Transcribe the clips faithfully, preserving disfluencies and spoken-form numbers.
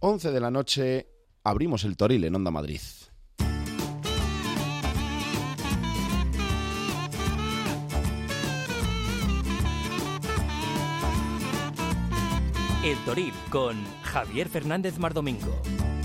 once de la noche, abrimos el Toril en Onda Madrid. El Toril con Javier Fernández Mardomingo.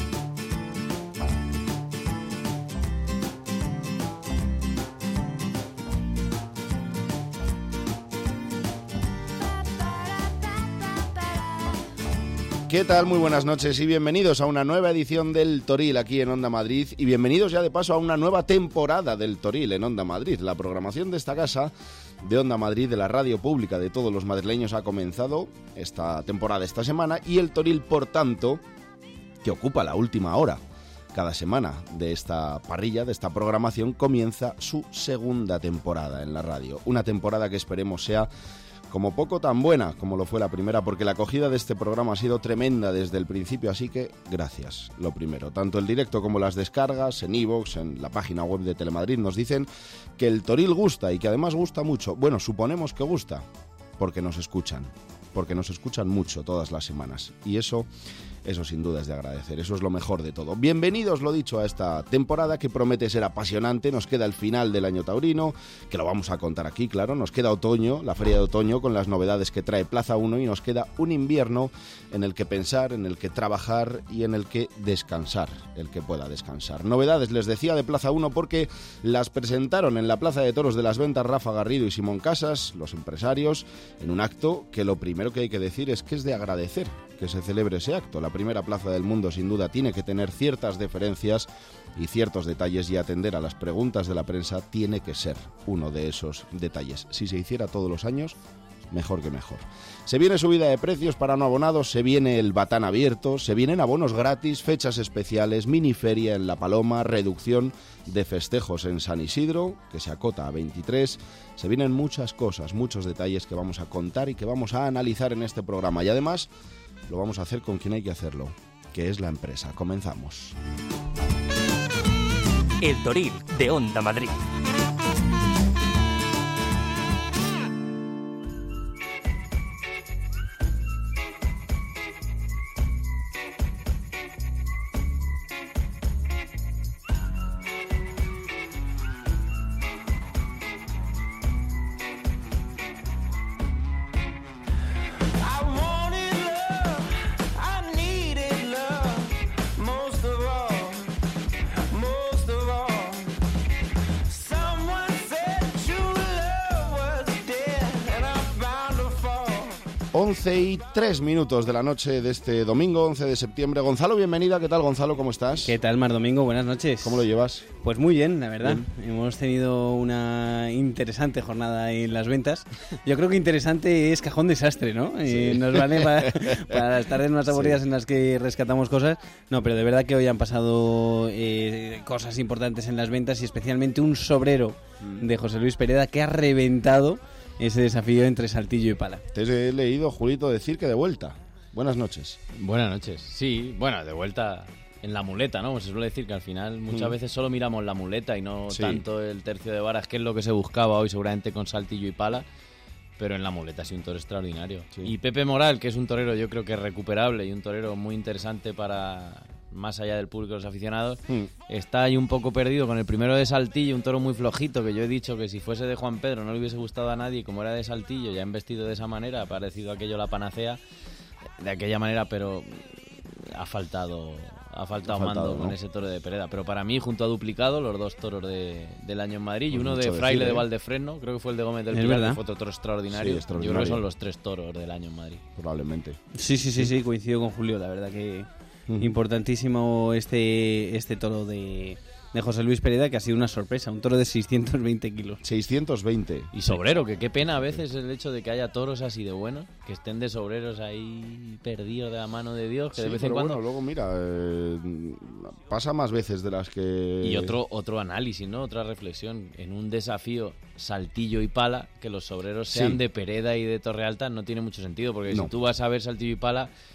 ¿Qué tal? Muy buenas noches y bienvenidos a una nueva edición del Toril aquí en Onda Madrid y bienvenidos ya de paso a una nueva temporada del Toril en Onda Madrid. La programación de esta casa de Onda Madrid, de la radio pública de todos los madrileños, ha comenzado esta temporada esta semana y el Toril, por tanto, que ocupa la última hora cada semana de esta parrilla, de esta programación, comienza su segunda temporada en la radio. Una temporada que esperemos sea como poco tan buena como lo fue la primera, porque la acogida de este programa ha sido tremenda desde el principio, así que gracias, lo primero. Tanto el directo como las descargas en iVoox, en la página web de Telemadrid, nos dicen que el Toril gusta y que además gusta mucho. Bueno, suponemos que gusta, porque nos escuchan, porque nos escuchan mucho todas las semanas, y eso... Eso sin duda es de agradecer, eso es lo mejor de todo. Bienvenidos, lo dicho, a esta temporada que promete ser apasionante. Nos queda el final del año taurino, que lo vamos a contar aquí, claro. Nos queda otoño, la feria de otoño con las novedades que trae Plaza uno, y nos queda un invierno en el que pensar, en el que trabajar y en el que descansar, el que pueda descansar. Novedades, les decía, de Plaza uno porque las presentaron en la Plaza de Toros de las Ventas Rafa Garrido y Simón Casas, los empresarios, en un acto que lo primero que hay que decir es que es de agradecer que se celebre ese acto. La primera plaza del mundo sin duda tiene que tener ciertas deferencias y ciertos detalles, y atender a las preguntas de la prensa tiene que ser uno de esos detalles. Si se hiciera todos los años, mejor que mejor. Se viene subida de precios para no abonados, se viene el Batán abierto, se vienen abonos gratis, fechas especiales, miniferia en La Paloma, reducción de festejos en San Isidro, que se acota a veintitrés. Se vienen muchas cosas, muchos detalles que vamos a contar y que vamos a analizar en este programa, y además lo vamos a hacer con quien hay que hacerlo, que es la empresa. Comenzamos. El Toril de Onda Madrid. once y tres minutos de la noche de este domingo, once de septiembre. Gonzalo, bienvenida. ¿Qué tal, Gonzalo? ¿Cómo estás? ¿Qué tal, Mar Domingo? Buenas noches. ¿Cómo lo llevas? Pues muy bien, la verdad. Bien. Hemos tenido una interesante jornada en las ventas. Yo creo que interesante es cajón desastre, ¿no? Sí. Eh, nos vale para, para las tardes más aburridas, sí, en las que rescatamos cosas. No, pero de verdad que hoy han pasado eh, cosas importantes en las ventas, y especialmente un sobrero de José Luis Pereda que ha reventado ese desafío entre Saltillo y Pala. Te he leído, Julito, decir que de vuelta. Buenas noches. Buenas noches. Sí, bueno, de vuelta en la muleta, ¿no? Se suele decir que al final muchas mm. veces solo miramos la muleta y no sí. tanto el tercio de varas, que es lo que se buscaba hoy seguramente con Saltillo y Pala, pero en la muleta ha sido un toro extraordinario. Sí. Y Pepe Moral, que es un torero yo creo que recuperable y un torero muy interesante para... más allá del público y los aficionados, mm. está ahí un poco perdido con el primero de Saltillo, un toro muy flojito, que yo he dicho que si fuese de Juan Pedro no le hubiese gustado a nadie, y como era de Saltillo, ya investido de esa manera, ha parecido aquello la panacea de aquella manera, pero ha faltado ha faltado, ha faltado mando, ¿no?, con ese toro de Pereda. Pero para mí, junto a Duplicado, los dos toros de, del año en Madrid, pues y uno de Fraile decir, de Valdefresno, creo que fue el de Gómez del Pilar, que fue otro toro extraordinario. Sí, extraordinario. Yo creo que son los tres toros del año en Madrid. Probablemente. Sí, sí, sí, sí, coincido con Julio, la verdad que mm. importantísimo este, este toro de, de José Luis Pereda, que ha sido una sorpresa, un toro de seiscientos veinte kilos. seiscientos veinte. Y sobrero, que qué pena a veces el hecho de que haya toros así de buenos, que estén de sobreros ahí perdidos de la mano de Dios, que sí, de vez en cuando... Bueno, luego mira, eh, pasa más veces de las que... Y otro, otro análisis, ¿no? Otra reflexión. En un desafío Saltillo y Pala, que los sobreros sean sí. de Pereda y de Torrealta no tiene mucho sentido, porque no. si tú vas a ver Saltillo y Pala...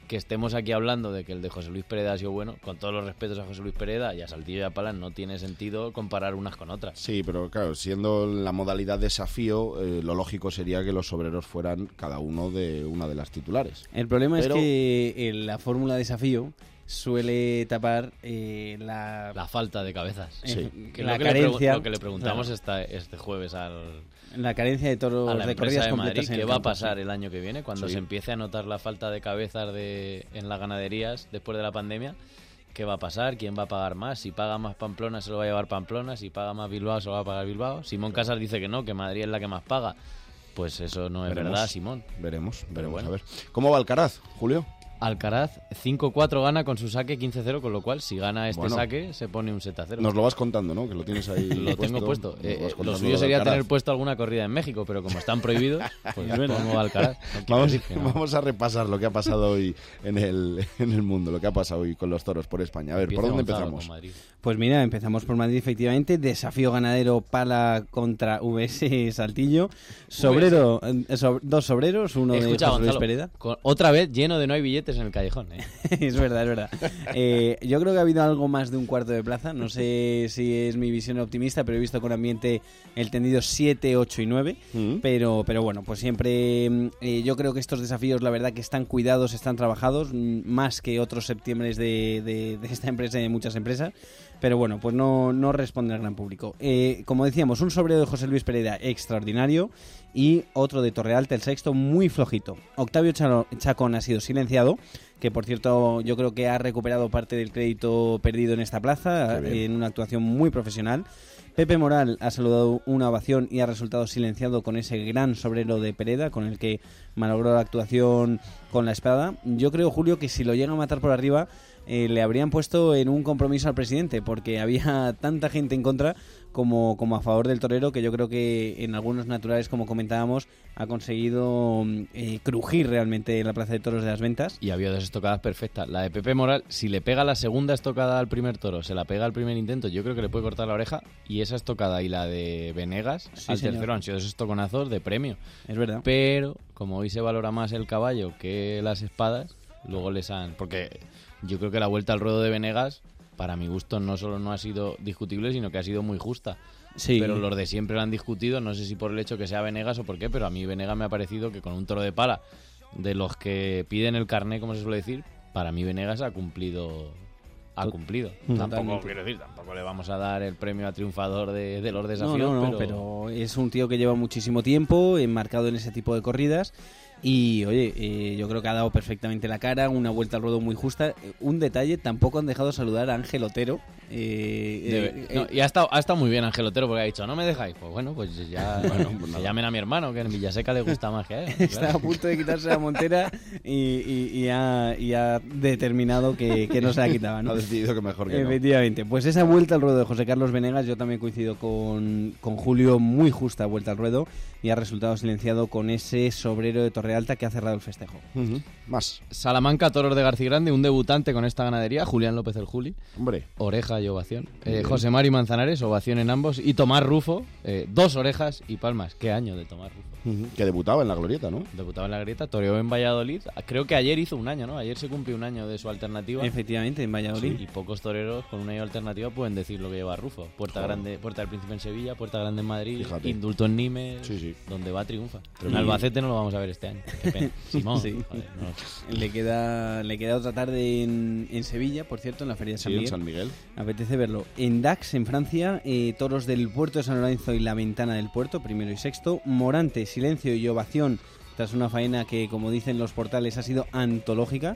que estemos aquí hablando de que el de José Luis Pereda ha sido bueno, con todos los respetos a José Luis Pereda y a Saltillo y a Pala, no tiene sentido comparar unas con otras. Sí, pero claro, siendo la modalidad desafío, eh, lo lógico sería que los sobreros fueran cada uno de una de las titulares. El problema pero... es que eh, la fórmula desafío suele tapar eh, la... La falta de cabezas. eh, Sí. Que la lo, que carencia... le lo que le preguntamos claro, esta, este jueves al... la carencia de toros a la de empresa corridas de completas Madrid, en ¿qué el va a campo, pasar sí. el año que viene cuando Sí. se empiece a notar la falta de cabezas de, en las ganaderías después de la pandemia? ¿Qué va a pasar? ¿Quién va a pagar más? Si paga más Pamplona se lo va a llevar Pamplona, si paga más Bilbao se lo va a pagar Bilbao. Simón Casas dice que no, que Madrid es la que más paga. Pues eso no es Veremos. verdad, Simón. Veremos, veremos, bueno. a ver. ¿Cómo va Alcaraz, Julio? Alcaraz cinco cuatro gana con su saque quince cero, con lo cual si gana este Bueno. saque se pone un set a cero. Nos lo vas contando, ¿no? Que lo tienes ahí Lo tengo puesto. Nos Eh, vas eh, contando lo suyo de sería Alcaraz. tener puesto alguna corrida en México, pero como están prohibidos, pues pongo Alcaraz. No quiero Vamos, decir que no. vamos a repasar lo que ha pasado hoy en el, en el mundo, lo que ha pasado hoy con los toros por España. A ver, ¿por Empieza dónde Gonzalo empezamos? con Madrid. Pues mira, empezamos por Madrid, efectivamente. Desafío ganadero Pala contra V S Saltillo. Sobrero, eh, so- dos sobreros, uno Escucha, de José Luis Gonzalo, Pereda. con- otra vez lleno de no hay billetes en el callejón. ¿eh? Es verdad, es verdad. Eh, yo creo que ha habido algo más de un cuarto de plaza. No sé si es mi visión optimista, pero he visto con ambiente el tendido siete, ocho y nueve. Mm. Pero, pero bueno, pues siempre eh, yo creo que estos desafíos, la verdad que están cuidados, están trabajados, mm, más que otros septiembres de, de, de esta empresa y de muchas empresas. Pero bueno, pues no, no responde al gran público. Eh, como decíamos, un sobrero de José Luis Pereda extraordinario y otro de Torrealta, el sexto, muy flojito. Octavio Chalo- Chacón ha sido silenciado, que por cierto yo creo que ha recuperado parte del crédito perdido en esta plaza, Qué bien. en una actuación muy profesional. Pepe Moral ha saludado una ovación y ha resultado silenciado con ese gran sobrero de Pereda, con el que malogró la actuación con la espada. Yo creo, Julio, que si lo llega a matar por arriba, eh, le habrían puesto en un compromiso al presidente, porque había tanta gente en contra como, como a favor del torero, que yo creo que en algunos naturales, como comentábamos, ha conseguido eh, crujir realmente en la Plaza de Toros de las Ventas. Y había dos estocadas perfectas. La de Pepe Moral, si le pega la segunda estocada al primer toro, se la pega al primer intento, yo creo que le puede cortar la oreja. Y esa estocada y la de Venegas Sí, al señor. tercero han sido dos estoconazos de premio. Es verdad. Pero, como hoy se valora más el caballo que las espadas, luego les han... Porque yo creo que la vuelta al ruedo de Venegas, para mi gusto, no solo no ha sido discutible, sino que ha sido muy justa. Sí. Pero los de siempre lo han discutido, no sé si por el hecho que sea Venegas o por qué, pero a mí Venegas me ha parecido que con un toro de pala, de los que piden el carné, como se suele decir, para mí Venegas ha cumplido... Ha Tot- cumplido. Totalmente. Tampoco, quiero decir, tampoco le vamos a dar el premio a triunfador de, de los desafíos, No, no, no, pero... pero es un tío que lleva muchísimo tiempo enmarcado en ese tipo de corridas y, oye, eh, yo creo que ha dado perfectamente la cara, una vuelta al ruedo muy justa. Eh, un detalle, tampoco han dejado saludar a Ángel Otero. eh, Debe- eh, no, eh, y ha estado, ha estado muy bien Ángel Otero porque ha dicho, no me dejáis. Pues bueno, pues ya Bueno, pues que nada. llamen a mi hermano, que en Villaseca le gusta más que a él. Está claro. a punto de quitarse la montera y, y- y ha, y ha determinado que, que no se la quitaba, ¿no? Ha decidido que mejor que no. Efectivamente, pues esa vuelta al ruedo de José Carlos Venegas, yo también coincido con, con Julio, muy justa vuelta al ruedo y ha resultado silenciado con ese sobrero de Torrealta que ha cerrado el festejo. Ujú. Más. Salamanca, toros de García Grande, un debutante con esta ganadería, Julián López el Juli, Hombre, oreja y ovación. Eh, bien. José Mari Manzanares, ovación en ambos. Y Tomás Rufo, eh, dos orejas y palmas. Qué año de Tomás Rufo. ujú, que debutaba en la glorieta, ¿no? Debutaba en la grieta, toreó en Valladolid. Creo que ayer hizo un año, ¿no? Ayer se cumplió un año de su alternativa. Efectivamente, en Valladolid. Sí, y pocos toreros con un año alternativa pueden decir lo que lleva Rufo. Puerta Joder. grande, Puerta del Príncipe en Sevilla, Puerta Grande en Madrid, Fíjate. indulto en Nimes, Sí, sí. donde va triunfa. En Tremendo. Albacete no lo vamos a ver este año. Qué pena. Simón. Sí. Joder, no. Le queda, le queda otra tarde en, en Sevilla, por cierto, en la Feria de San Sí, en Miguel. San Miguel. Apetece verlo. En Dax, en Francia, eh, toros del puerto de San Lorenzo y la ventana del puerto, primero y sexto. Morante, silencio y ovación, tras una faena que, como dicen los portales, ha sido antológica.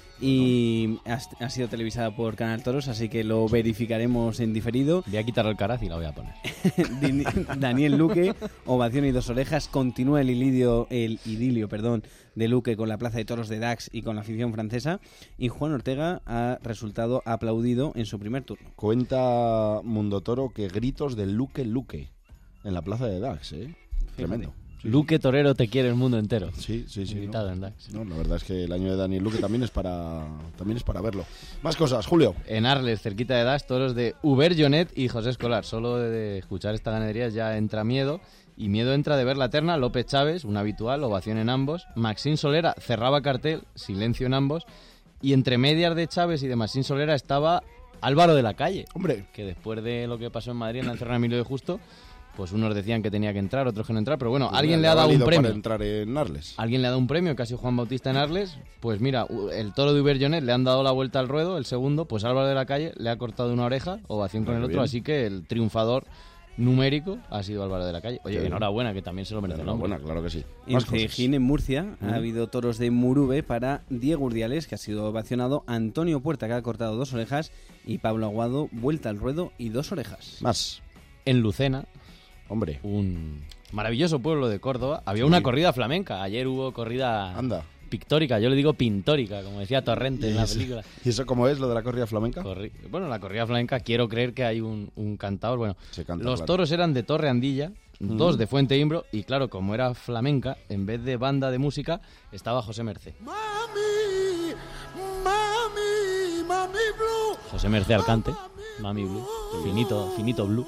Y ha, ha sido televisada por Canal Toros, así que lo verificaremos en diferido. Voy a quitar el caraz y la voy a poner. Din- Daniel Luque, ovación y dos orejas. Continúa el idilio, el idilio perdón, de Luque con la Plaza de Toros de Dax y con la afición francesa. Y Juan Ortega ha resultado aplaudido en su primer turno. Cuenta Mundo Toro que gritos de Luque Luque en la plaza de Dax, ¿eh? Tremendo. Sí, Luque Torero te quiere el mundo entero. Sí, sí, sí. Invitado ¿no? en Dax. No, la verdad es que el año de Daniel Luque también es para también es para verlo. Más cosas, Julio. En Arles, cerquita de Dax, toros de Uber Jonet y José Escolar. Solo de escuchar esta ganadería ya entra miedo. Y miedo entra de ver la terna, López Chávez, un habitual, ovación en ambos. Maxín Solera cerraba cartel, silencio en ambos. Y entre medias de Chávez y de Maxín Solera estaba Álvaro de la Calle. Hombre. Que después de lo que pasó en Madrid en la encerrona Emilio de Justo, pues unos decían que tenía que entrar, otros que no entrar. Pero bueno, Pues alguien mira, le ha dado un premio. Para entrar en Arles. Alguien le ha dado un premio, que ha sido Juan Bautista en Arles. Pues mira, el toro de Uberjonet le han dado la vuelta al ruedo, el segundo, pues Álvaro de la Calle le ha cortado una oreja, ovación con Muy el otro, bien. así que el triunfador numérico ha sido Álvaro de la Calle. Oye, Qué bien. enhorabuena, que también se lo merece el hombre. Enhorabuena, claro que sí. En Más cosas. Cejín, en Murcia, Mm. ha habido toros de Murube para Diego Urdiales, que ha sido ovacionado, Antonio Puerta, que ha cortado dos orejas, y Pablo Aguado, vuelta al ruedo y dos orejas. Más. En Lucena, Hombre. un maravilloso pueblo de Córdoba, había Sí. una corrida flamenca. Ayer hubo corrida Anda. pictórica, yo le digo pintórica, como decía Torrente en la eso- película. ¿Y eso cómo es, lo de la corrida flamenca? Corri- Bueno, la corrida flamenca, quiero creer que hay un, un cantador. Bueno, Se canta, los claro. toros eran de Torre Andilla, Mm. dos de Fuente Imbro, y claro, como era flamenca, en vez de banda de música, estaba José Mercé. Mami, mami, mami blue. José Mercé al cante, Mami Blue, finito, finito Blue.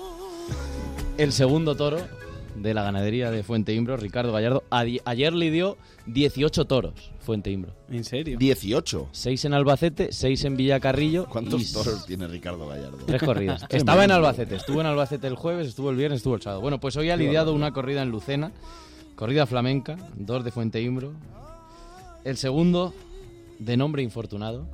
El segundo toro de la ganadería de Fuente Imbro, Ricardo Gallardo, adi- ayer lidió dieciocho toros, Fuente Imbro. ¿En serio? dieciocho. seis en Albacete, seis en Villacarrillo. ¿Cuántos y toros tiene Ricardo Gallardo? Tres corridas. Estaba en Albacete, estuvo en Albacete el jueves, estuvo el viernes, estuvo el sábado. Bueno, pues hoy ha Qué lidiado barbaridad. una corrida en Lucena, corrida flamenca, dos de Fuente Imbro. El segundo, de nombre infortunado,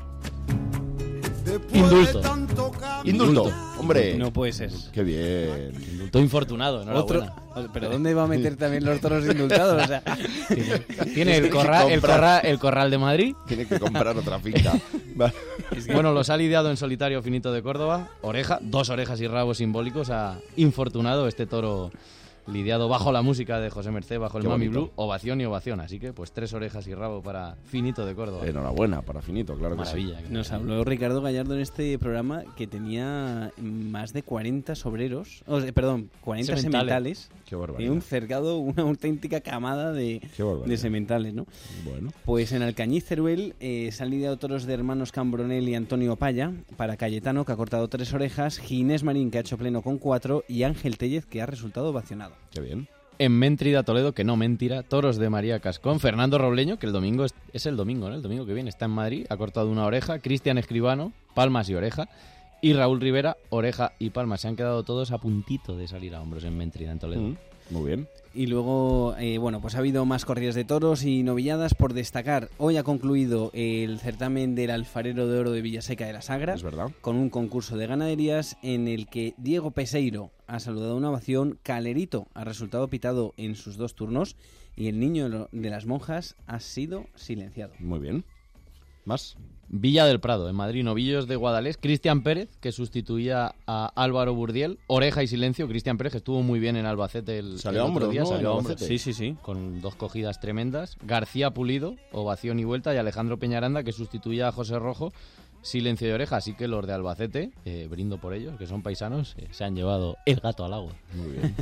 Después Indulto. de tanto cambio. Indulto. Indulto. Hombre. No puede ser. Qué bien. indultó infortunado, Otro, enhorabuena. pero ¿dónde va a meter también los toros indultados? O sea, Tiene el corral, el, comprar. corral, el corral de Madrid. Tiene que comprar otra finca. Va. Bueno, los ha lidiado en solitario Finito de Córdoba. Oreja, dos orejas y rabos simbólicos. Ha infortunado este toro lidiado bajo la música de José Mercé, bajo el Qué Mami bonito. Blue, ovación y ovación. Así que, pues, tres orejas y rabo para Finito de Córdoba. Enhorabuena para Finito, claro que sí. Maravilla. nos habló Ricardo Gallardo en este programa que tenía más de cuarenta sobreros, o sea, perdón, cuarenta Sementales. sementales, Qué y barbaridad. un cercado, una auténtica camada de, Qué barbaridad. de sementales, ¿no? Bueno. Pues en Alcañiz Teruel eh, se han lidiado toros de hermanos Cambronel y Antonio Paya, para Cayetano, que ha cortado tres orejas, Ginés Marín, que ha hecho pleno con cuatro, y Ángel Tellez, que ha resultado ovacionado. Qué bien. En Méntrida, Toledo, que no mentira, toros de María Cascón. Fernando Robleño, que el domingo es, es el domingo, ¿no? El domingo que viene está en Madrid, ha cortado una oreja. Cristian Escribano, palmas y oreja. Y Raúl Rivera, oreja y palmas. Se han quedado todos a puntito de salir a hombros en Méntrida, en Toledo. Mm, Muy bien. Y luego, eh, bueno, pues ha habido más corridas de toros y novilladas por destacar. Hoy ha concluido el certamen del Alfarero de Oro de Villaseca de la Sagra, Es verdad. con un concurso de ganaderías en el que Diego Peseiro ha saludado una ovación, Calerito ha resultado pitado en sus dos turnos y el niño de lo- de las monjas ha sido silenciado. Muy bien. ¿Más? Villa del Prado, en Madrid, novillos de Guadalés. Cristian Pérez, que sustituía a Álvaro Burdiel. Oreja y silencio. Cristian Pérez, que estuvo muy bien en Albacete el, Salió el a otro hombros, día. ¿no? Salió En a hombros. Albacete. Sí, sí, sí. Con dos cogidas tremendas. García Pulido, ovación y vuelta. Y Alejandro Peñaranda, que sustituía a José Rojo. Silencio de oreja. Así que los de Albacete, eh, brindo por ellos, que son paisanos, eh, se han llevado el gato al agua. Muy bien.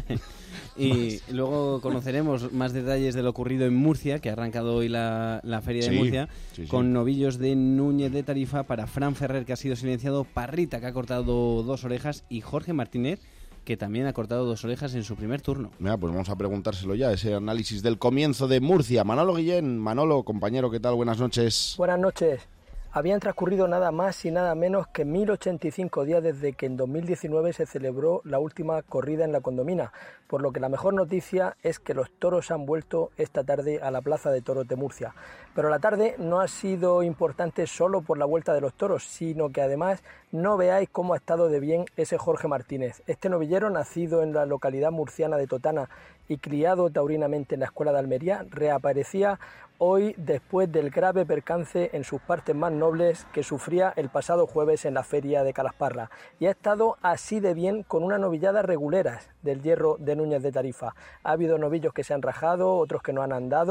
Y luego conoceremos más detalles de lo ocurrido en Murcia, que ha arrancado hoy la, la Feria de Sí, Murcia, sí, sí. con novillos de Núñez de Tarifa para Fran Ferrer, que ha sido silenciado, Parrita, que ha cortado dos orejas, y Jorge Martínez, que también ha cortado dos orejas en su primer turno. Mira, pues vamos a preguntárselo ya, ese análisis del comienzo de Murcia. Manolo Guillén, Manolo, compañero, ¿qué tal? Buenas noches. Buenas noches. Habían transcurrido nada más y nada menos que mil ochenta y cinco días desde que en dos mil diecinueve se celebró la última corrida en la Condomina, por lo que la mejor noticia es que los toros han vuelto esta tarde a la Plaza de Toros de Murcia. Pero la tarde no ha sido importante solo por la vuelta de los toros, sino que además no veáis cómo ha estado de bien ese Jorge Martínez. Este novillero, nacido en la localidad murciana de Totana y criado taurinamente en la Escuela de Almería, reaparecía hoy después del grave percance en sus partes más nobles que sufría el pasado jueves en la feria de Calasparra, y ha estado así de bien con una novillada reguleras del hierro de Núñez de Tarifa. Ha habido novillos que se han rajado, otros que no han andado,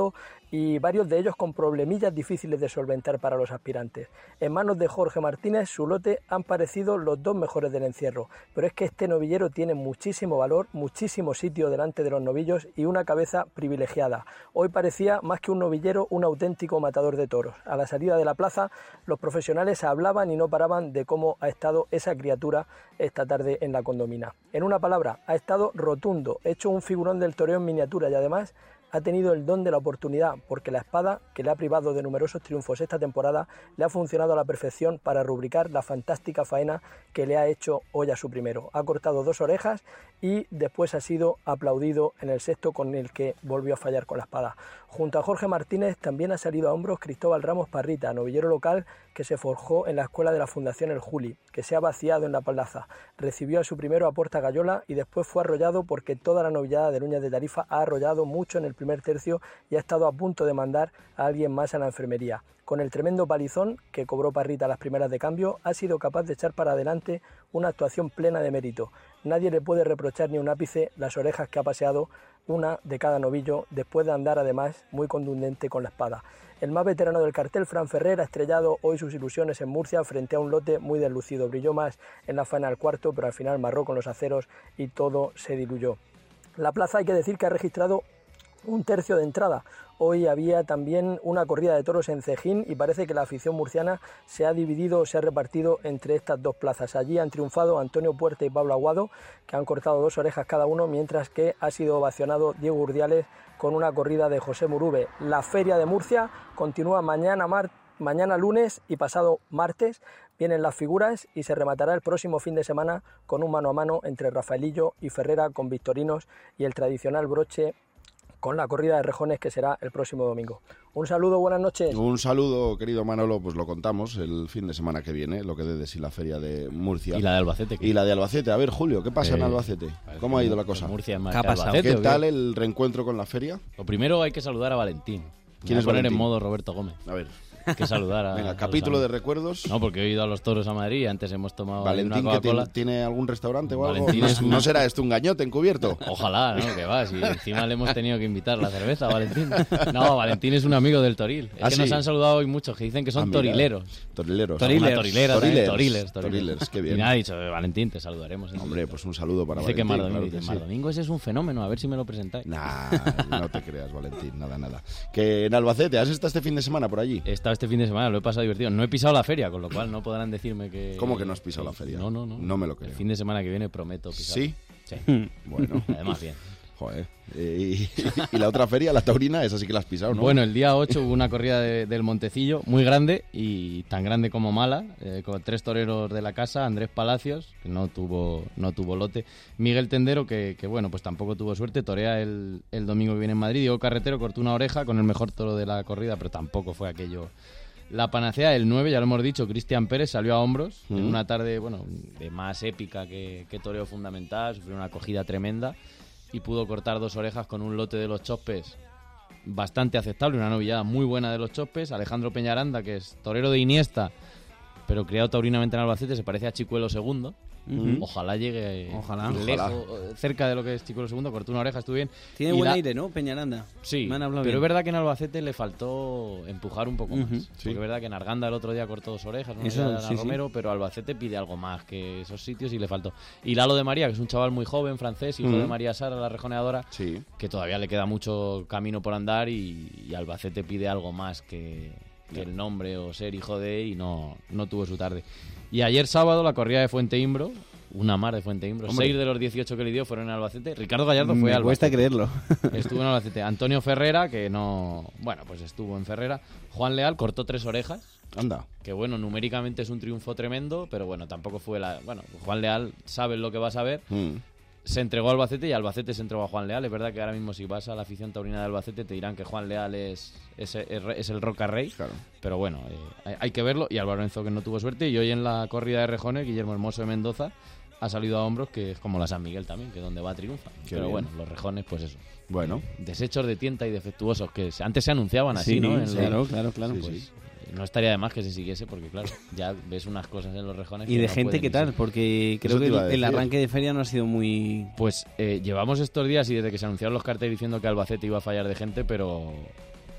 y varios de ellos con problemillas difíciles de solventar para los aspirantes. En manos de Jorge Martínez, su lote han parecido los dos mejores del encierro, pero es que este novillero tiene muchísimo valor, muchísimo sitio delante de los novillos y una cabeza privilegiada. Hoy parecía más que un novillero, un auténtico matador de toros. A la salida de la plaza, los profesionales hablaban y no paraban de cómo ha estado esa criatura esta tarde en la condomina. En una palabra, ha estado rotundo, hecho un figurón del toreo en miniatura y además ha tenido el don de la oportunidad, porque la espada, que le ha privado de numerosos triunfos esta temporada, le ha funcionado a la perfección para rubricar la fantástica faena que le ha hecho hoy a su primero. Ha cortado dos orejas y después ha sido aplaudido en el sexto, con el que volvió a fallar con la espada. Junto a Jorge Martínez también ha salido a hombros Cristóbal Ramos Parrita, novillero local que se forjó en la escuela de la Fundación El Juli, que se ha vaciado en la plaza. Recibió a su primero a Porta Gallola y después fue arrollado porque toda la novillada de Nuñez de Tarifa ha arrollado mucho en el primer tercio y ha estado a punto de mandar a alguien más a la enfermería. Con el tremendo palizón que cobró Parrita a las primeras de cambio, ha sido capaz de echar para adelante una actuación plena de mérito. Nadie le puede reprochar ni un ápice las orejas que ha paseado, una de cada novillo, después de andar además muy contundente con la espada. El más veterano del cartel, Fran Ferrer, ha estrellado hoy sus ilusiones en Murcia frente a un lote muy deslucido. Brilló más en la faena del cuarto, pero al final marró con los aceros y todo se diluyó. La plaza, hay que decir que ha registrado un tercio de entrada. Hoy había también una corrida de toros en Cejín y parece que la afición murciana se ha dividido, se ha repartido entre estas dos plazas. Allí han triunfado Antonio Puerta y Pablo Aguado, que han cortado dos orejas cada uno, mientras que ha sido ovacionado Diego Urdiales con una corrida de José Murube. La Feria de Murcia continúa mañana, mar- mañana lunes y pasado martes. Vienen las figuras y se rematará el próximo fin de semana con un mano a mano entre Rafaelillo y Ferrera con Victorinos y el tradicional broche con la corrida de rejones, que será el próximo domingo. Un saludo, buenas noches. Un saludo, querido Manolo, pues lo contamos el fin de semana que viene, lo que dé de sí la feria de Murcia. Y la de Albacete. Y la de Albacete. A ver, Julio, ¿qué pasa eh, en Albacete? ¿Cómo ha ido la cosa? Murcia es más ¿Qué ha que pasado? Albacete, ¿Qué ¿o tal el reencuentro con la feria? Lo primero hay que saludar a Valentín. ¿Quién es Voy a poner Valentín? en modo Roberto Gómez. A ver, Hay que saludar a... venga, a los capítulo de amigos. recuerdos. No, porque he ido a los toros a Madrid y antes hemos tomado Valentín, una que tiene, Coca-Cola. tiene algún restaurante o algo. Valentín ¿No, es un- ¿No será esto un gañote encubierto? Ojalá, ¿no? Que va, si encima le hemos tenido que invitar la cerveza a Valentín. No, Valentín es un amigo del Toril. Es ¿Ah, que sí? nos han saludado hoy muchos que dicen que son Ah, mira. torileros. Torileros. Torileros. Una torilera también, Torilers. Torilers, Torilers, qué bien. Y nada, ha dicho, Valentín, te saludaremos. en Hombre, directo. pues un saludo para Dice que Valentín. Mar Domingo, claro que dice, Mar sí. Domingo ese es un fenómeno, a ver si me lo presentáis. Nah, no te creas, Valentín, nada, nada. Que en Albacete, ¿has estado este fin de semana por allí? He estado este fin de semana, lo he pasado divertido. No he pisado la feria, con lo cual no podrán decirme que... ¿Cómo que no has pisado la feria? No, no, no. No me lo creo. El fin de semana que viene prometo pisar. ¿Sí? Sí. Bueno, Además, bien. joder. Eh, Y, y la otra feria, la taurina, esa sí que la has pisado, ¿no? Bueno, el día ocho hubo una corrida de- del Montecillo muy grande y tan grande como mala, eh, con tres toreros de la casa, Andrés Palacios, que no tuvo, no tuvo lote, Miguel Tendero, que, que bueno, pues tampoco tuvo suerte, torea el, el domingo que viene en Madrid, Diego Carretero cortó una oreja con el mejor toro de la corrida, pero tampoco fue aquello la panacea. El nueve, ya lo hemos dicho, Cristian Pérez salió a hombros en Mm. una tarde, bueno, de más épica que, que toreo fundamental, sufrió una acogida tremenda y pudo cortar dos orejas con un lote de los Chospes bastante aceptable, una novillada muy buena de los Chospes. Alejandro Peñaranda, que es torero de Iniesta, pero criado taurinamente en Albacete, se parece a Chicuelo segundo. Ujú. Ojalá llegue Ojalá. lejos, cerca de lo que es Chicuelo segundo, cortó una oreja, estuvo bien. Tiene Y buen la- aire, ¿no? Peñaranda. Sí, Me han hablado pero bien. es verdad que en Albacete le faltó empujar un poco Ujú, más. sí. Porque es verdad que en Arganda el otro día cortó dos orejas, una Eso, de Ana sí, sí. Romero, pero Albacete pide algo más que esos sitios y le faltó. Y Lalo de María, que es un chaval muy joven, francés, hijo Ujú. de María Sara, la rejoneadora, Sí. que todavía le queda mucho camino por andar y, y Albacete pide algo más que, que el nombre o ser hijo de, y no, no tuvo su tarde. Y ayer sábado la corrida de Fuente Imbro, una mar de Fuente Imbro, Hombre. seis de los dieciocho que le dio fueron en Albacete. Ricardo Gallardo fue Me al cuesta creerlo. Estuvo en Albacete. Antonio Ferrera, que no... Bueno, pues estuvo en Ferrera. Juan Leal cortó tres orejas, Anda. que bueno, numéricamente es un triunfo tremendo, pero bueno, tampoco fue la... Bueno, Juan Leal sabe lo que va a saber. Mm. Se entregó a Albacete y Albacete se entregó a Juan Leal. Es verdad que ahora mismo si vas a la afición taurina de Albacete te dirán que Juan Leal es, es, es, es el Roca Rey. Claro. Pero bueno, eh, hay, hay que verlo. Y Álvaro Enzo, que no tuvo suerte. Y hoy en la corrida de rejones, Guillermo Hermoso de Mendoza ha salido a hombros, que es como la San Miguel también, que donde va triunfa. Qué Pero bien. bueno, los rejones, pues eso. Bueno. Desechos de tienta y defectuosos que se- antes se anunciaban así, Sí, ¿no? En claro, los- claro, claro. Sí, Pues. sí. No estaría de más que se siguiese porque, claro, ya ves unas cosas en los rejones. ¿Y que de no gente pueden qué ni tal? ser. Porque creo Eso te que iba a el, el decir. arranque de feria no ha sido muy... Pues eh, llevamos estos días y desde que se anunciaron los carteles diciendo que Albacete iba a fallar de gente, pero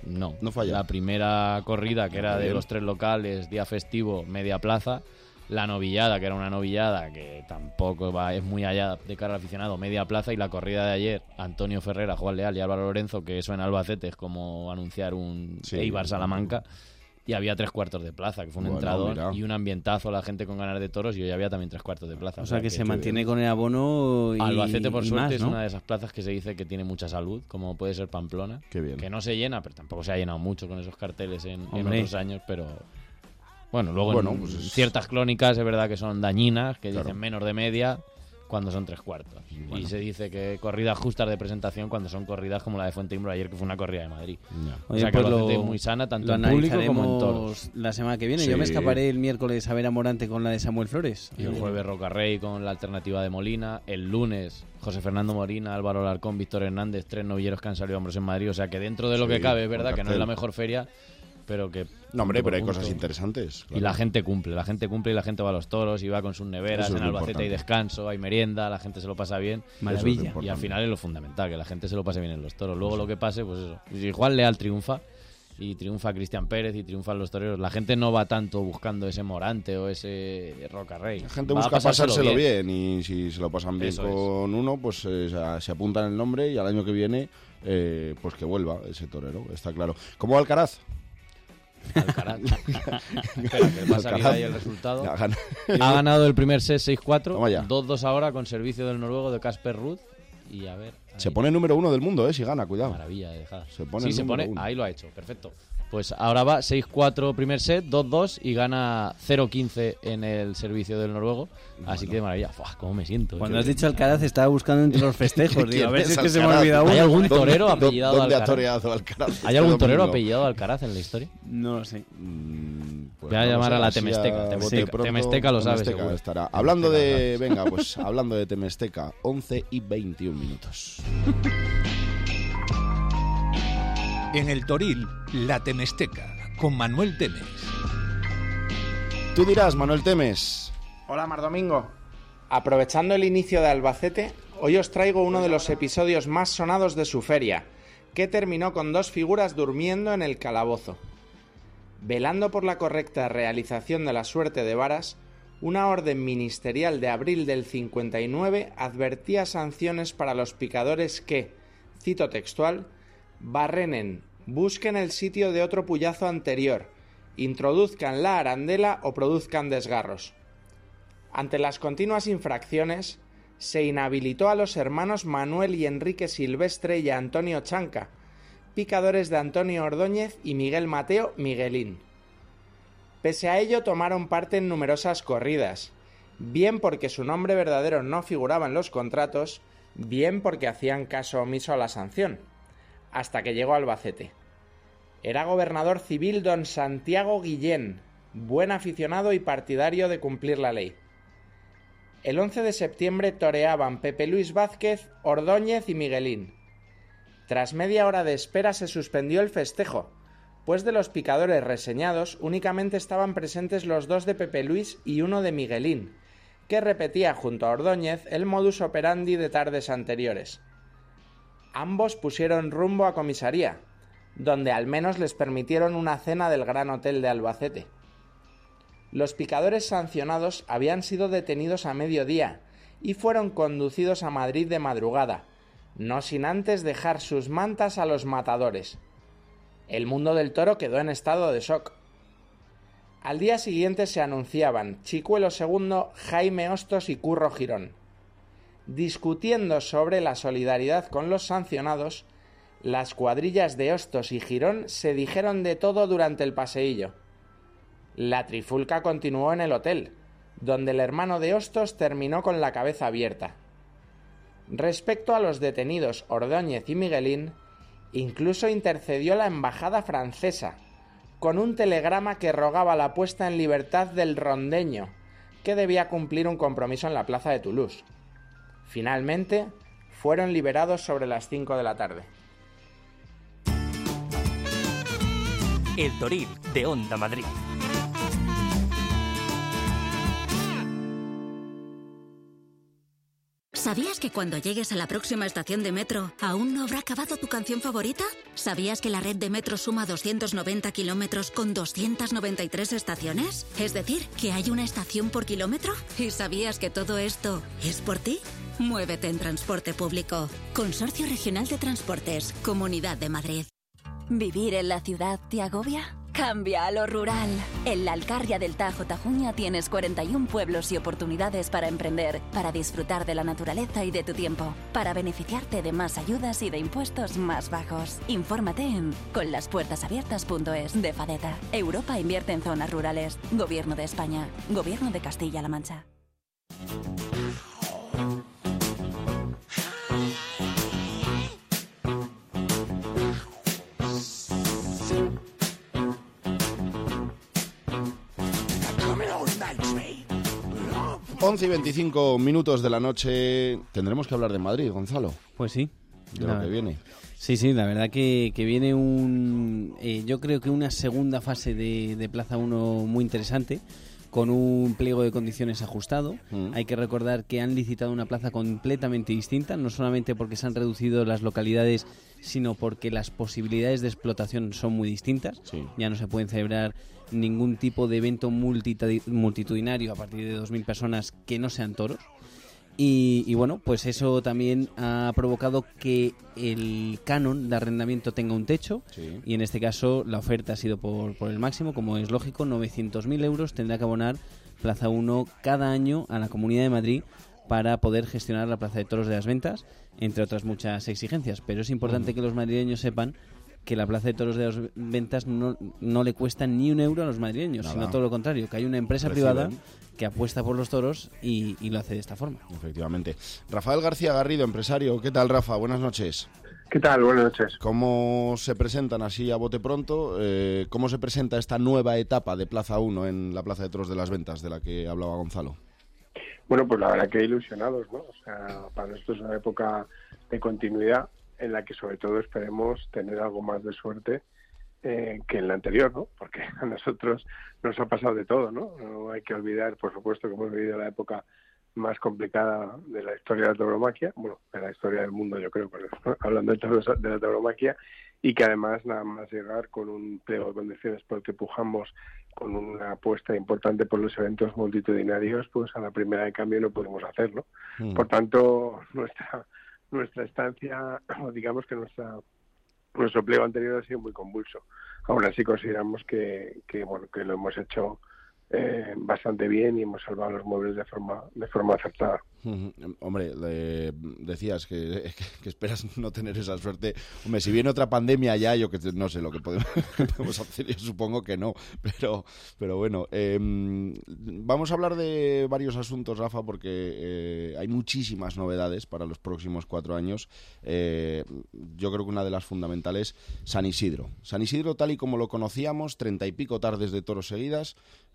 No, no falla. La primera corrida, que era Muy de bien. los tres locales, día festivo, media plaza. La novillada, que era una novillada que tampoco va, es muy allá de cara al aficionado, media plaza. Y la corrida de ayer, Antonio Ferrera, Juan Leal y Álvaro Lorenzo, que eso en Albacete es como anunciar un Sí. Eibar Salamanca. Y había tres cuartos de plaza, que fue un Bueno, entrador mira. y un ambientazo, la gente con ganas de toros, y hoy había también tres cuartos de plaza. O sea que se mantiene con el abono y Albacete, por y suerte, más, es ¿no? una de esas plazas que se dice que tiene mucha salud, como puede ser Pamplona. Qué bien. Que no se llena, pero tampoco se ha llenado mucho con esos carteles en, en Hombre. otros años, pero... Bueno, luego Bueno, en pues es- ciertas crónicas es verdad que son dañinas, que Claro. dicen menos de media cuando son tres cuartos. Bueno. Y se dice que corridas justas de presentación cuando son corridas como la de Fuenteimbro ayer, que fue una corrida de Madrid. Ya. O Oye, sea que pues Albacete lo- es muy sana, tanto lo en público como en analizaremos toros. la semana que viene. Sí. Yo me escaparé el miércoles a ver a Morante con la de Samuel Flores. Y el Eh, jueves Rocarrey con la alternativa de Molina. El lunes José Fernando Molina, Álvaro Alarcón, Víctor Hernández, tres novilleros que han salido hombros en Madrid. O sea que dentro de lo Sí, que cabe, es buen verdad que no es cartel. la mejor feria, pero que... No, hombre, punto por pero hay punto. cosas interesantes. Y la gente cumple, la gente cumple y la gente va a los toros y va con sus neveras. Eso es En lo Albacete hay importante. descanso, hay merienda, la gente se lo pasa bien. Maravilla. Eso es lo Y al importante. final es lo fundamental, que la gente se lo pase bien en los toros. Luego lo que pase, pues eso. Si Juan Leal triunfa, y triunfa Cristian Pérez, y triunfan los toreros, la gente no va tanto buscando ese Morante o ese Rocarrey. La gente Va a busca pasárselo pasárselo bien. y si se lo pasan bien Eso es. con uno, pues eh, se, se apuntan el nombre y al año que viene, eh, pues que vuelva ese torero, está claro. ¿Cómo va Alcaraz? Alcaraz. Espera, que va a salir Alcaraz. ahí el resultado. Ya, gana. Ha ganado el primer set seis cuatro, Toma ya. dos dos ahora con servicio del noruego de Casper Ruud. Y a ver. Se ahí. pone número uno del mundo, ¿eh? Si gana, cuidado. Maravilla de dejar. Se pone sí, el se número pone. uno. Ahí lo ha hecho, perfecto. Pues ahora va seis cuatro primer set, dos dos y gana cero quince en el servicio del noruego. Así que de maravilla. Fua, ¿cómo me siento? eh. Cuando has dicho Alcaraz estaba buscando entre los festejos. Digo, a ver si es que se me ha Alcaraz? olvidado ¿Hay uno. algún ¿Dónde- torero dónde- apellidado ¿Dónde ha Alcaraz? toreado Alcaraz? ¿Hay este algún torero domingo? apellidado Alcaraz en la historia? No lo sé. Mm, pues Voy a no lo llamar sé, a la así Temesteca. a Temesteca- bote pronto, Temesteca lo sabe, Temesteca seguro. estará. Hablando de, Temesteca lo venga, pues hablando de Temesteca, once y veintiún minutos. En el Toril, la Temesteca, con Manuel Temes. Tú dirás, Manuel Temes. Hola, Mar Domingo. Aprovechando el inicio de Albacete, hoy os traigo uno de los episodios más sonados de su feria, que terminó con dos figuras durmiendo en el calabozo. Velando por la correcta realización de la suerte de varas, una orden ministerial de abril del cincuenta y nueve advertía sanciones para los picadores que, cito textual, barrenen, busquen el sitio de otro puyazo anterior, introduzcan la arandela o produzcan desgarros. Ante las continuas infracciones, se inhabilitó a los hermanos Manuel y Enrique Silvestre y a Antonio Chanca, picadores de Antonio Ordóñez y Miguel Mateo Miguelín. Pese a ello, tomaron parte en numerosas corridas, bien porque su nombre verdadero no figuraba en los contratos, bien porque hacían caso omiso a la sanción, hasta que llegó Albacete. Era gobernador civil don Santiago Guillén, buen aficionado y partidario de cumplir la ley. El once de septiembre toreaban Pepe Luis Vázquez, Ordóñez y Miguelín. Tras media hora de espera se suspendió el festejo, pues de los picadores reseñados únicamente estaban presentes los dos de Pepe Luis y uno de Miguelín, que repetía junto a Ordóñez el modus operandi de tardes anteriores. Ambos pusieron rumbo a comisaría, donde al menos les permitieron una cena del Gran Hotel de Albacete. Los picadores sancionados habían sido detenidos a mediodía y fueron conducidos a Madrid de madrugada, no sin antes dejar sus mantas a los matadores. El mundo del toro quedó en estado de shock. Al día siguiente se anunciaban Chicuelo segundo, Jaime Hostos y Curro Girón. Discutiendo sobre la solidaridad con los sancionados, las cuadrillas de Hostos y Girón se dijeron de todo durante el paseillo. La trifulca continuó en el hotel, donde el hermano de Hostos terminó con la cabeza abierta. Respecto a los detenidos Ordóñez y Miguelín, incluso intercedió la embajada francesa, con un telegrama que rogaba la puesta en libertad del rondeño, que debía cumplir un compromiso en la plaza de Toulouse. Finalmente, fueron liberados sobre las cinco de la tarde. El Toril de Onda Madrid. ¿Sabías que cuando llegues a la próxima estación de metro, aún no habrá acabado tu canción favorita? ¿Sabías que la red de metro suma doscientos noventa kilómetros con doscientas noventa y tres estaciones? Es decir, que hay una estación por kilómetro. ¿Y sabías que todo esto es por ti? Muévete en transporte público. Consorcio Regional de Transportes, Comunidad de Madrid. ¿Vivir en la ciudad te agobia? Cambia a lo rural. En la Alcarria del Tajo Tajuña tienes cuarenta y un pueblos y oportunidades para emprender, para disfrutar de la naturaleza y de tu tiempo, para beneficiarte de más ayudas y de impuestos más bajos. Infórmate en conlaspuertasabiertas punto es de Fadeta. Europa invierte en zonas rurales. Gobierno de España. Gobierno de Castilla-La Mancha. once y veinticinco minutos de la noche. Tendremos que hablar de Madrid, Gonzalo. Pues sí. De lo que viene. Sí, sí, la verdad que, que viene un... Eh, yo creo que una segunda fase de, de Plaza uno muy interesante, con un pliego de condiciones ajustado. Mm. Hay que recordar que han licitado una plaza completamente distinta, no solamente porque se han reducido las localidades, sino porque las posibilidades de explotación son muy distintas. Sí. Ya no se pueden celebrar ningún tipo de evento multitudinario a partir de dos mil personas que no sean toros. Y, y bueno, pues eso también ha provocado que el canon de arrendamiento tenga un techo. Sí. Y en este caso la oferta ha sido por, por el máximo, como es lógico, novecientos mil euros tendrá que abonar Plaza uno cada año a la Comunidad de Madrid para poder gestionar la Plaza de Toros de las Ventas, entre otras muchas exigencias. Pero es importante uh-huh. que los madrileños sepan que la Plaza de Toros de las Ventas no, no le cuesta ni un euro a los madrileños, Nada. sino todo lo contrario, que hay una empresa Reciben. privada que apuesta por los toros y, y lo hace de esta forma. Efectivamente. Rafael García Garrido, empresario. ¿Qué tal, Rafa? Buenas noches. ¿Qué tal? Buenas noches. ¿Cómo se presentan así a bote pronto? Eh, ¿Cómo se presenta esta nueva etapa de Plaza uno en la Plaza de Toros de las Ventas de la que hablaba Gonzalo? Bueno, pues la verdad que ilusionados, ¿no? O sea, para nosotros es una época de continuidad en la que sobre todo esperemos tener algo más de suerte eh, que en la anterior, ¿no? Porque a nosotros nos ha pasado de todo, ¿no? No hay que olvidar, por supuesto, que hemos vivido la época más complicada de la historia de la tauromaquia, bueno, de la historia del mundo, yo creo, pero, ¿no? hablando de, todos, de la tauromaquia, y que además nada más llegar con un pliego de condiciones por el que pujamos con una apuesta importante por los eventos multitudinarios, pues a la primera de cambio no podemos hacerlo. Mm. Por tanto, nuestra nuestra estancia, o digamos que nuestra nuestro pliego anterior ha sido muy convulso. Aún así consideramos que, que bueno que lo hemos hecho eh, bastante bien y hemos salvado los muebles de forma de forma acertada. Uh-huh. Hombre, le decías que, que esperas no tener esa suerte. Hombre, si viene otra pandemia ya, yo que no sé lo que podemos, que podemos hacer, yo supongo que no, pero pero bueno, eh, vamos a hablar de varios asuntos, Rafa, porque eh, hay muchísimas novedades para los próximos cuatro años. Eh, yo creo que una de las fundamentales, San Isidro. San Isidro, tal y como lo conocíamos, treinta y pico tardes de toros seguidas.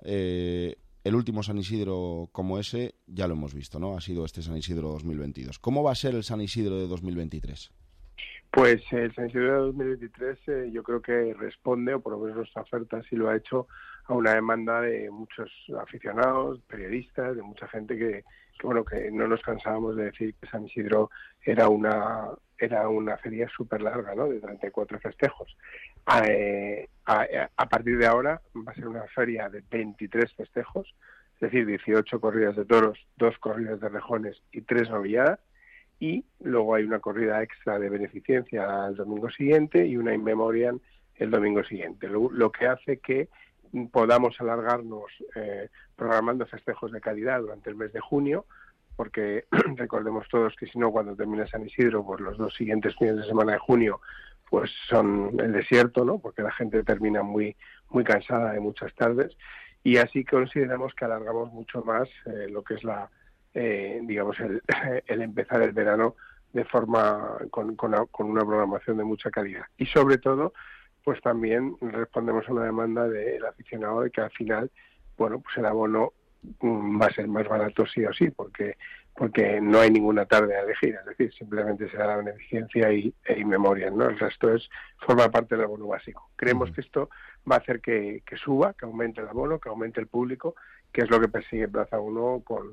Eh, El último San Isidro como ese ya lo hemos visto, ¿no? Ha sido este San Isidro dos mil veintidós. ¿Cómo va a ser el San Isidro de dos mil veintitrés? Pues el San Isidro de dos mil veintitrés eh, yo creo que responde, o por lo menos nuestra oferta sí lo ha hecho, a una demanda de muchos aficionados, periodistas, de mucha gente que, que bueno, que no nos cansábamos de decir que San Isidro era una era una feria súper larga, ¿no? De treinta y cuatro festejos. A, eh, a, a partir de ahora va a ser una feria de veintitrés festejos, es decir, dieciocho corridas de toros, dos corridas de rejones y tres novilladas, y luego hay una corrida extra de beneficencia el domingo siguiente y una in memoriam el domingo siguiente, lo, lo que hace que podamos alargarnos eh, programando festejos de calidad durante el mes de junio, porque recordemos todos que si no, cuando termina San Isidro, pues los dos siguientes fines de semana de junio pues son el desierto, ¿no? Porque la gente termina muy muy cansada de muchas tardes, y así consideramos que alargamos mucho más eh, lo que es la eh, digamos el, el empezar el verano de forma con, con, con una programación de mucha calidad, y sobre todo pues también respondemos a una demanda del aficionado de que al final, bueno, pues el abono va a ser más barato sí o sí, porque porque no hay ninguna tarde a elegir, es decir, simplemente se da la beneficencia y, e in memoriam, ¿no? El resto es forma parte del abono básico. Creemos uh-huh. que esto va a hacer que, que suba, que aumente el abono, que aumente el público, que es lo que persigue Plaza uno con,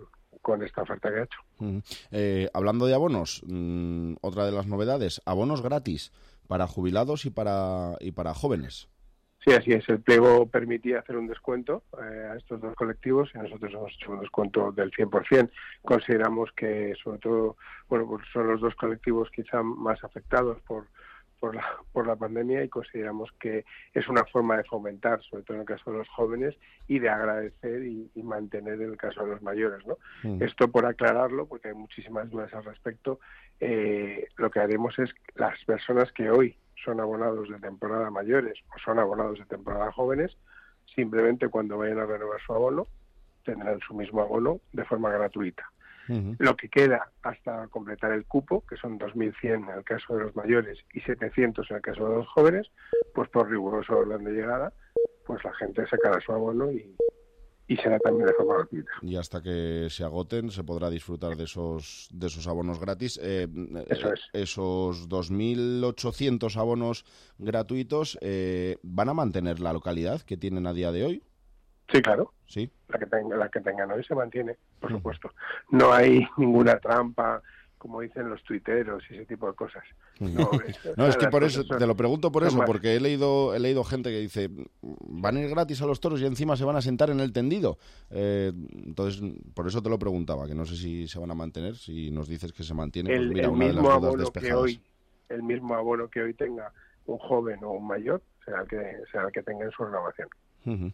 con esta oferta que ha hecho. Uh-huh. Eh, hablando de abonos, mmm, otra de las novedades, abonos gratis para jubilados y para y para jóvenes. Sí, así es. El pliego permitía hacer un descuento eh, a estos dos colectivos y nosotros hemos hecho un descuento del cien por ciento. Consideramos que, sobre todo, bueno, pues son los dos colectivos quizá más afectados por por la, por la pandemia y consideramos que es una forma de fomentar, sobre todo en el caso de los jóvenes, y de agradecer y, y mantener en el caso de los mayores, ¿no? Mm. Esto por aclararlo, porque hay muchísimas dudas al respecto, eh, lo que haremos es las personas que hoy son abonados de temporada mayores o son abonados de temporada jóvenes, simplemente cuando vayan a renovar su abono, tendrán su mismo abono de forma gratuita. Uh-huh. Lo que queda hasta completar el cupo, que son dos mil cien en el caso de los mayores y setecientos en el caso de los jóvenes, pues por riguroso orden de llegada, pues la gente sacará su abono y, y será también de forma gratuita. Y hasta que se agoten se podrá disfrutar de esos de esos abonos gratis. Eh, Eso es. Esos dos mil ochocientos abonos gratuitos, eh, ¿van a mantener la localidad que tienen a día de hoy? Sí, claro. Sí. La que tenga, la que tengan hoy se mantiene, por supuesto. No hay ninguna trampa, como dicen los tuiteros y ese tipo de cosas. No, es, no, es que por eso, son, te lo pregunto por eso, más. porque he leído he leído gente que dice, van a ir gratis a los toros y encima se van a sentar en el tendido. Eh, entonces, por eso te lo preguntaba, que no sé si se van a mantener, si nos dices que se mantiene, el, pues mira, el una de las dudas despejadas. Que hoy, el mismo abono que hoy tenga un joven o un mayor, será el que, será el que tenga en su renovación. Uh-huh.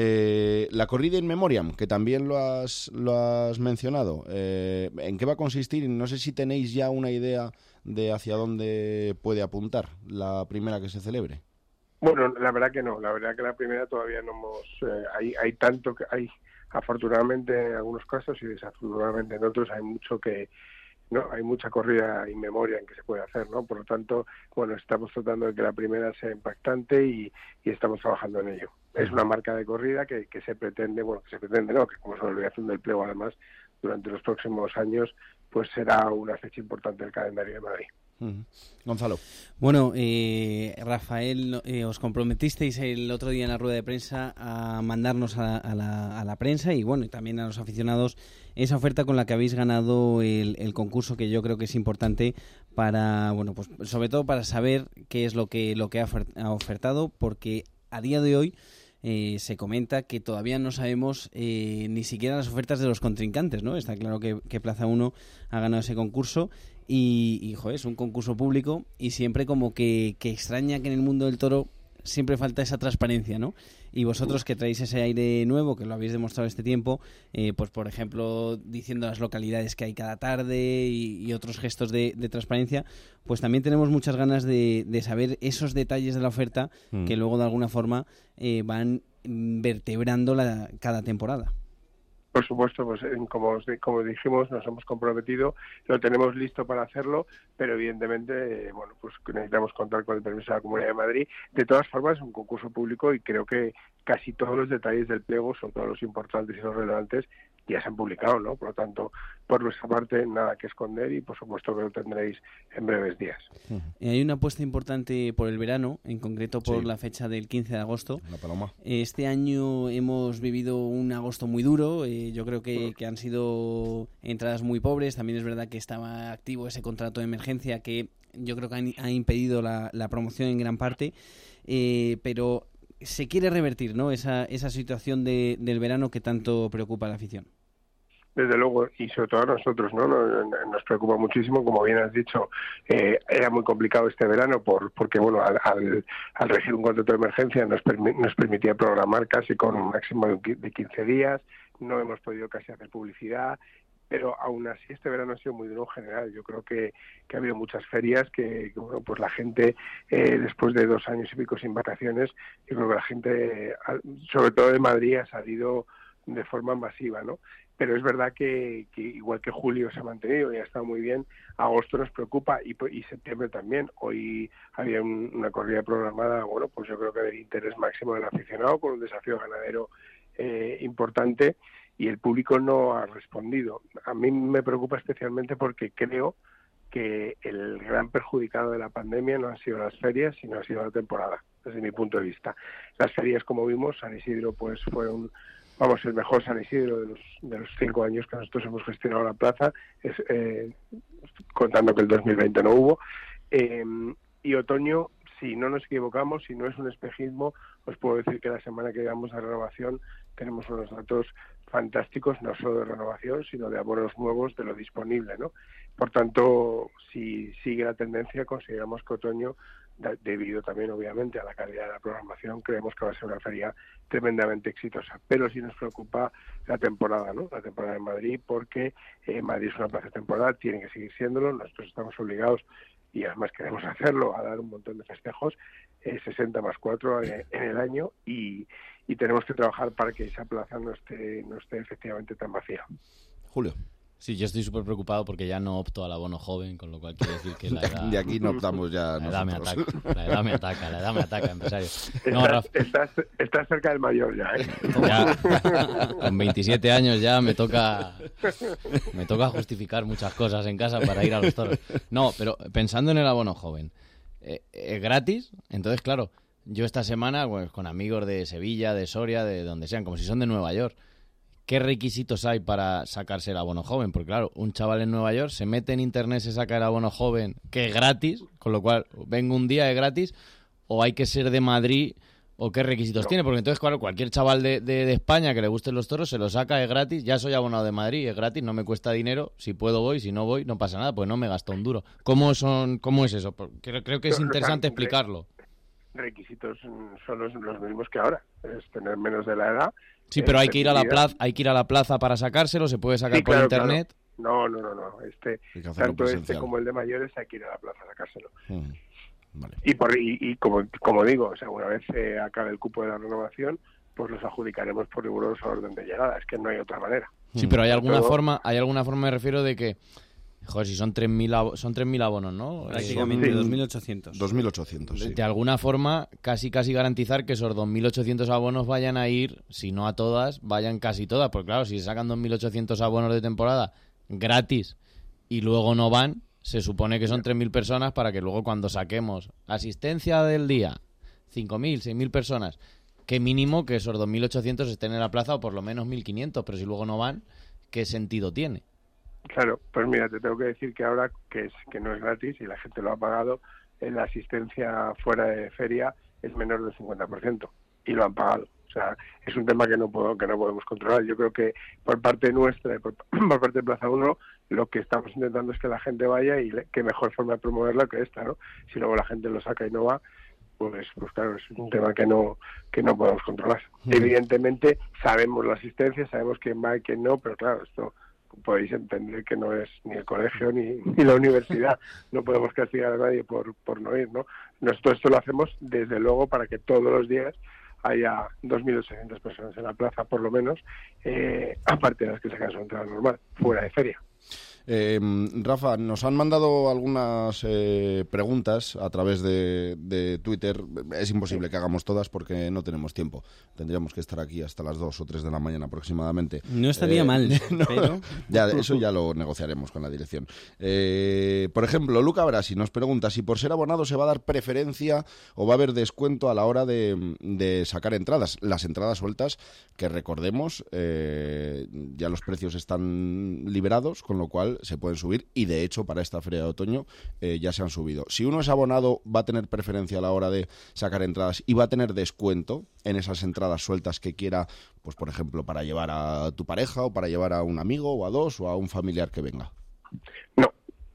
Eh, la corrida in memoriam, que también lo has, lo has mencionado, eh, ¿en qué va a consistir? No sé si tenéis ya una idea de hacia dónde puede apuntar la primera que se celebre. Bueno, la verdad que no, la verdad que la primera todavía no hemos... Eh, hay, hay tanto que hay, afortunadamente en algunos casos y desafortunadamente en otros hay mucho que... no hay mucha corrida in memoriam que se puede hacer, ¿no? Por lo tanto, bueno, estamos tratando de que la primera sea impactante y, y estamos trabajando en ello. Es una marca de corrida que, que se pretende, bueno, que se pretende, no, que como es la obligación del pliego, además, durante los próximos años, pues será una fecha importante del calendario de Madrid. Uh-huh. Gonzalo. Bueno, eh, Rafael, eh, os comprometisteis el otro día en la rueda de prensa a mandarnos a, a, la, a la prensa y bueno, y también a los aficionados esa oferta con la que habéis ganado el, el concurso, que yo creo que es importante para, bueno, pues sobre todo para saber qué es lo que lo que ha ofertado, porque a día de hoy Eh, se comenta que todavía no sabemos eh, ni siquiera las ofertas de los contrincantes, ¿no? Está claro que, que Plaza uno ha ganado ese concurso y, y joder, es un concurso público y siempre como que, que extraña que en el mundo del toro siempre falta esa transparencia, ¿no? Y vosotros que traéis ese aire nuevo, que lo habéis demostrado este tiempo, eh, pues por ejemplo, diciendo las localidades que hay cada tarde y, y otros gestos de, de transparencia, pues también tenemos muchas ganas de, de saber esos detalles de la oferta mm. que luego de alguna forma eh, van vertebrando la, cada temporada. Por supuesto, pues como, como dijimos, nos hemos comprometido, lo tenemos listo para hacerlo, pero evidentemente, eh, bueno, pues necesitamos contar con el permiso de la Comunidad de Madrid. De todas formas, es un concurso público y creo que casi todos los detalles del pliego, sobre todo los importantes y los relevantes, ya se han publicado, ¿no? Por lo tanto, por nuestra parte, nada que esconder y por supuesto que lo tendréis en breves días. Uh-huh. Hay una apuesta importante por el verano, en concreto por sí. la fecha del quince de agosto. La Paloma. Este año hemos vivido un agosto muy duro, eh, yo creo que, que han sido entradas muy pobres, también es verdad que estaba activo ese contrato de emergencia que yo creo que ha, ha impedido la, la promoción en gran parte, eh, pero se quiere revertir, ¿no? Esa, esa situación de, del verano que tanto preocupa a la afición. Desde luego, y sobre todo a nosotros, ¿no? Nos, nos preocupa muchísimo, como bien has dicho, eh, era muy complicado este verano por porque, bueno, al, al, al regir un contrato de emergencia nos, permi- nos permitía programar casi con un máximo de quince días, no hemos podido casi hacer publicidad, pero aún así este verano ha sido muy duro en general. Yo creo que, que ha habido muchas ferias que, que bueno, pues la gente, eh, después de dos años y pico sin vacaciones, yo creo que la gente, sobre todo de Madrid, ha salido de forma masiva, ¿no? Pero es verdad que, que igual que julio se ha mantenido y ha estado muy bien, agosto nos preocupa y, y septiembre también. Hoy había un, una corrida programada, bueno, pues yo creo que de interés máximo del aficionado, con un desafío ganadero eh, importante, y el público no ha respondido. A mí me preocupa especialmente porque creo que el gran perjudicado de la pandemia no han sido las ferias, sino ha sido la temporada, desde mi punto de vista. Las ferias, como vimos, San Isidro pues fue un, vamos, el mejor San Isidro de los, de los cinco años que nosotros hemos gestionado la plaza, es, eh, contando que el dos mil veinte no hubo. Eh, y otoño, si no nos equivocamos, si no es un espejismo, os puedo decir que la semana que llegamos a renovación tenemos unos datos fantásticos, no solo de renovación, sino de abonos nuevos de lo disponible, ¿no? Por tanto, si sigue la tendencia, consideramos que otoño, debido también obviamente a la calidad de la programación, creemos que va a ser una feria tremendamente exitosa. Pero sí nos preocupa la temporada, ¿no? La temporada en Madrid, porque eh, Madrid es una plaza temporal, tiene que seguir siéndolo, nosotros estamos obligados, y además queremos hacerlo, a dar un montón de festejos, eh, sesenta más cuatro en, en el año, y, y tenemos que trabajar para que esa plaza no esté, no esté efectivamente tan vacía. Julio. Sí, yo estoy súper preocupado porque ya no opto al abono joven, con lo cual quiere decir que la edad... De aquí no optamos ya la edad, me ataca, la edad me ataca, la edad me ataca, empresario. No, estás, estás, estás cerca del mayor ya, ¿eh? Ya, con veintisiete años ya me toca me toca justificar muchas cosas en casa para ir a los toros. No, pero pensando en el abono joven, eh, ¿es gratis? Entonces, claro, yo esta semana, pues, con amigos de Sevilla, de Soria, de donde sean, como si son de Nueva York, ¿qué requisitos hay para sacarse el abono joven? Porque claro, un chaval en Nueva York se mete en internet, se saca el abono joven, que es gratis, con lo cual vengo un día, es gratis, o hay que ser de Madrid, o qué requisitos no. tiene, porque entonces, claro, cualquier chaval de, de, de España que le gusten los toros se lo saca, es gratis, ya soy abonado de Madrid, es gratis, no me cuesta dinero, si puedo voy, si no voy, no pasa nada, pues no me gasto un duro. ¿Cómo son, cómo es eso? Porque creo que es interesante explicarlo. Requisitos son los, los mismos que ahora, es tener menos de la edad. Sí, pero hay que ir a la plaza, hay que ir a la plaza para sacárselo, se puede sacar sí, claro, por internet. Claro. No, no, no, no. Este, tanto este como el de mayores hay que ir a la plaza a sacárselo. Mm, vale. Y por y, y como como digo, o sea, una vez eh, acabe el cupo de la renovación, pues los adjudicaremos por riguroso orden de llegada. Es que no hay otra manera. Sí, pero hay alguna Todo... forma, hay alguna forma, me refiero, de que joder, si son tres mil abo- son tres mil abonos, ¿no? Prácticamente sí. dos mil ochocientos. dos mil ochocientos, sí. De alguna forma, casi casi garantizar que esos dos mil ochocientos abonos vayan a ir, si no a todas, vayan casi todas. Porque claro, si se sacan dos mil ochocientos abonos de temporada gratis y luego no van, se supone que son tres mil personas para que luego cuando saquemos asistencia del día, cinco mil, seis mil personas, que mínimo que esos dos mil ochocientos estén en la plaza o por lo menos mil quinientos. Pero si luego no van, ¿qué sentido tiene? Claro, pues mira, te tengo que decir que ahora que es que no es gratis y la gente lo ha pagado, en la asistencia fuera de feria es menor del cincuenta por ciento y lo han pagado. O sea, es un tema que no puedo, que no podemos controlar. Yo creo que por parte nuestra y por, por parte de Plaza uno, lo que estamos intentando es que la gente vaya y le, qué mejor forma de promoverla que esta, ¿no? Si luego la gente lo saca y no va, pues, pues claro, es un tema que no que no podemos controlar. Mm. Evidentemente sabemos la asistencia, sabemos quién va y quién no, pero claro, esto podéis entender que no es ni el colegio ni, ni la universidad. No podemos castigar a nadie por, por no ir, ¿no? Nosotros esto lo hacemos desde luego para que todos los días haya dos mil ochocientas personas en la plaza, por lo menos, eh, aparte de las que sacan su entrada normal, fuera de feria. Eh, Rafa, nos han mandado algunas eh, preguntas a través de, de Twitter. Es imposible que hagamos todas porque no tenemos tiempo. Tendríamos que estar aquí hasta las dos o tres de la mañana aproximadamente. No estaría eh, mal, no, pero... Ya, eso ya lo negociaremos con la dirección. Eh, por ejemplo, Luca Brasi nos pregunta si por ser abonado se va a dar preferencia o va a haber descuento a la hora de, de sacar entradas. Las entradas sueltas, que recordemos, eh, ya los precios están liberados, con lo cual se pueden subir y de hecho para esta feria de otoño eh, ya se han subido. Si uno es abonado va a tener preferencia a la hora de sacar entradas y va a tener descuento en esas entradas sueltas que quiera, pues por ejemplo para llevar a tu pareja o para llevar a un amigo o a dos o a un familiar que venga. No.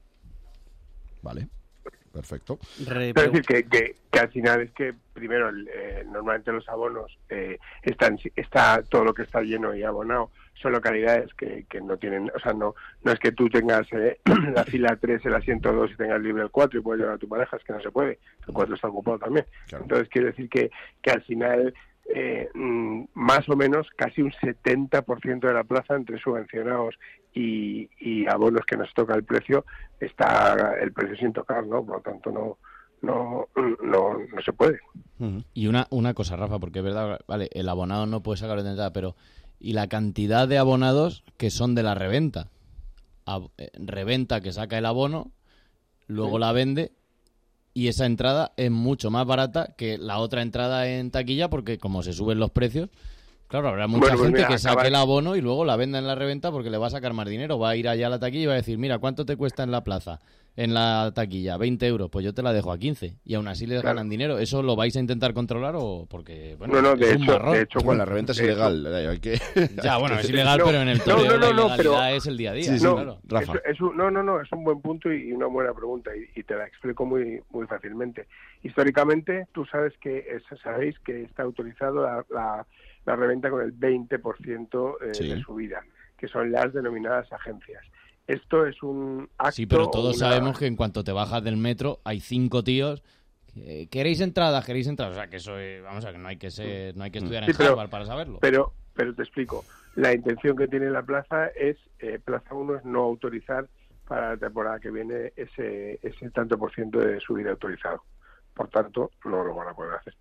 Vale. Perfecto. Es decir, que, que, que al final es que, primero, eh, normalmente los abonos, eh, están está todo lo que está lleno y abonado, son localidades que, que no tienen, o sea, no no es que tú tengas eh, la fila tres, el asiento dos y tengas libre el cuatro y puedes llevar a tu pareja, es que no se puede, el cuatro está ocupado también. Claro. Entonces, quiere decir que, que al final, eh, más o menos, casi un setenta por ciento de la plaza, entre subvencionados y, y abonos que nos toca el precio, está el precio sin tocar, ¿no? Por lo tanto, no no no, no se puede. Uh-huh. Y una una cosa, Rafa, porque es verdad, vale, el abonado no puede sacar de entrada, pero ¿y la cantidad de abonados que son de la reventa? Ab- eh, reventa que saca el abono, luego sí. la vende y esa entrada es mucho más barata que la otra entrada en taquilla porque como se suben los precios, Claro, habrá mucha Bueno, pues gente mira, que saque acaba- el abono y luego la venda en la reventa porque le va a sacar más dinero. Va a ir allá a la taquilla y va a decir, mira, ¿cuánto te cuesta en la plaza? En la taquilla, veinte euros, pues yo te la dejo a quince. Y aún así les Claro. ganan dinero. ¿Eso lo vais a intentar controlar o porque, bueno, No, no, es de un hecho, marrón? de hecho, Bueno, la reventa es de ilegal. eh, Hay que... Ya, bueno, es ilegal, No, pero en el no, toreo no, la no, no, ilegalidad pero- es el día a día. Sí, sí, No, claro. Rafa. es- es un- no, no, no, es un buen punto y, y una buena pregunta y, y te la explico muy muy fácilmente. Históricamente, tú sabes que es- sabéis que está autorizado la, la, la reventa con el veinte por ciento eh, Sí. de subida, que son las denominadas agencias. Esto es un acto... Sí, pero todos una- sabemos que en cuanto te bajas del metro hay cinco tíos que, ¿queréis entradas? ¿Queréis entradas? O sea, que eso es- vamos a ver, que no hay que ser, no hay que estudiar Sí, en pero- Harvard para saberlo. Pero, pero te explico. La intención que tiene la plaza es, eh, Plaza uno es no autorizar para la temporada que viene ese, ese tanto por ciento de subida autorizado. Por tanto, no lo van a poder hacer.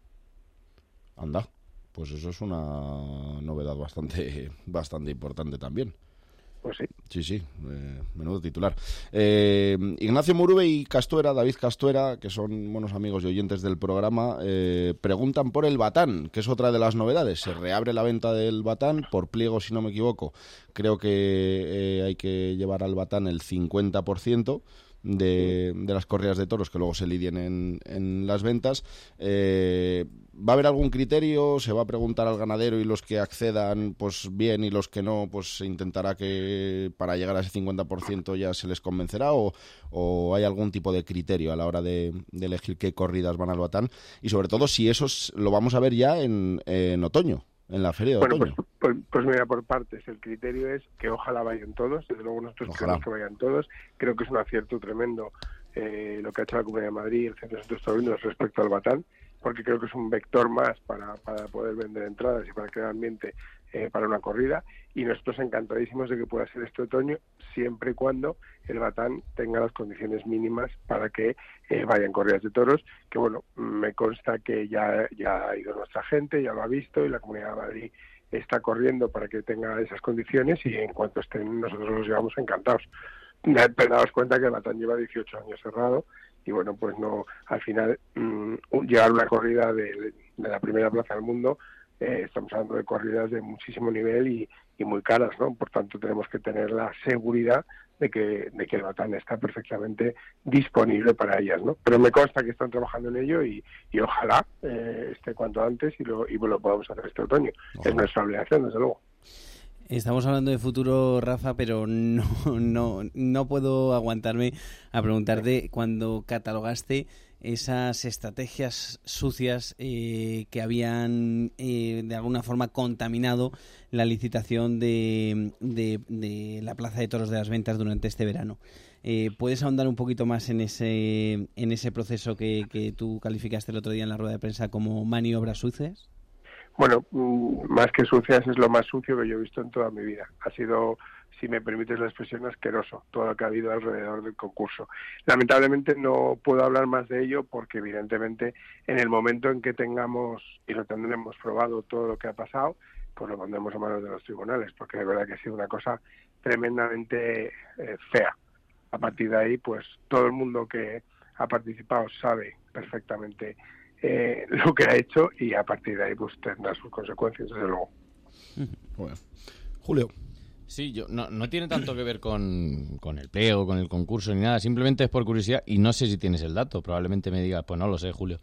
Anda, pues eso es una novedad bastante, bastante importante también. Pues sí. Sí, sí, eh, menudo titular. Eh, Ignacio Murube y Castuera, David Castuera, que son buenos amigos y oyentes del programa, eh, preguntan por el Batán, que es otra de las novedades. Se reabre la venta del Batán, por pliego, si no me equivoco. Creo que eh, hay que llevar al Batán el cincuenta por ciento de, de las corridas de toros que luego se lidien en, en las ventas. Eh, ¿Va a haber algún criterio? ¿Se va a preguntar al ganadero y los que accedan pues bien y los que no pues se intentará que para llegar a ese cincuenta por ciento ya se les convencerá o, o hay algún tipo de criterio a la hora de, de elegir qué corridas van al Batán? Y sobre todo si eso es- lo vamos a ver ya en, en otoño, en la feria de Bueno, otoño. pues, pues, pues mira, por partes, el criterio es que ojalá vayan todos, desde luego nosotros Ojalá. queremos que vayan todos, creo que es un acierto tremendo eh, lo que ha hecho la Comunidad de Madrid, el Centro de Estudios Taurinos respecto al Batán, porque creo que es un vector más para, para poder vender entradas y para crear ambiente eh, para una corrida, y nosotros encantadísimos de que pueda ser este otoño, siempre y cuando el Batán tenga las condiciones mínimas para que eh, vayan corridas de toros, que bueno, me consta que ya, ya ha ido nuestra gente, ya lo ha visto, y la Comunidad de Madrid está corriendo para que tenga esas condiciones, y en cuanto estén nosotros los llevamos encantados. Pero daos cuenta que el Batán lleva dieciocho años cerrado, y bueno, pues no, al final mmm, llevar una corrida de, de la primera plaza del mundo, eh, estamos hablando de corridas de muchísimo nivel y, y muy caras, ¿no? Por tanto, tenemos que tener la seguridad de que, de que el Batán está perfectamente disponible para ellas, ¿no? Pero me consta que están trabajando en ello y, y ojalá eh, esté cuanto antes y lo, y lo podamos hacer este otoño. Ojalá. Es nuestra obligación, desde luego. Estamos hablando de futuro, Rafa, pero no, no, no puedo aguantarme a preguntarte cuando catalogaste esas estrategias sucias eh, que habían eh, de alguna forma contaminado la licitación de, de, de la Plaza de Toros de las Ventas durante este verano. Eh, ¿Puedes ahondar un poquito más en ese, en ese proceso que, que tú calificaste el otro día en la rueda de prensa como maniobras sucias? Bueno, más que sucias, es lo más sucio que yo he visto en toda mi vida. Ha sido, si me permites la expresión, asqueroso todo lo que ha habido alrededor del concurso. Lamentablemente no puedo hablar más de ello porque evidentemente en el momento en que tengamos y lo tendremos probado todo lo que ha pasado, pues lo pondremos a manos de los tribunales, porque de verdad que ha sido una cosa tremendamente eh, fea. A partir de ahí, pues todo el mundo que ha participado sabe perfectamente Eh, lo que ha hecho y a partir de ahí pues tendrá sus consecuencias, desde luego. Bueno. Julio. Sí, yo no, no tiene tanto que ver con, con el pliego, con el concurso ni nada, simplemente es por curiosidad y no sé si tienes el dato, probablemente me digas, pues no lo sé, Julio.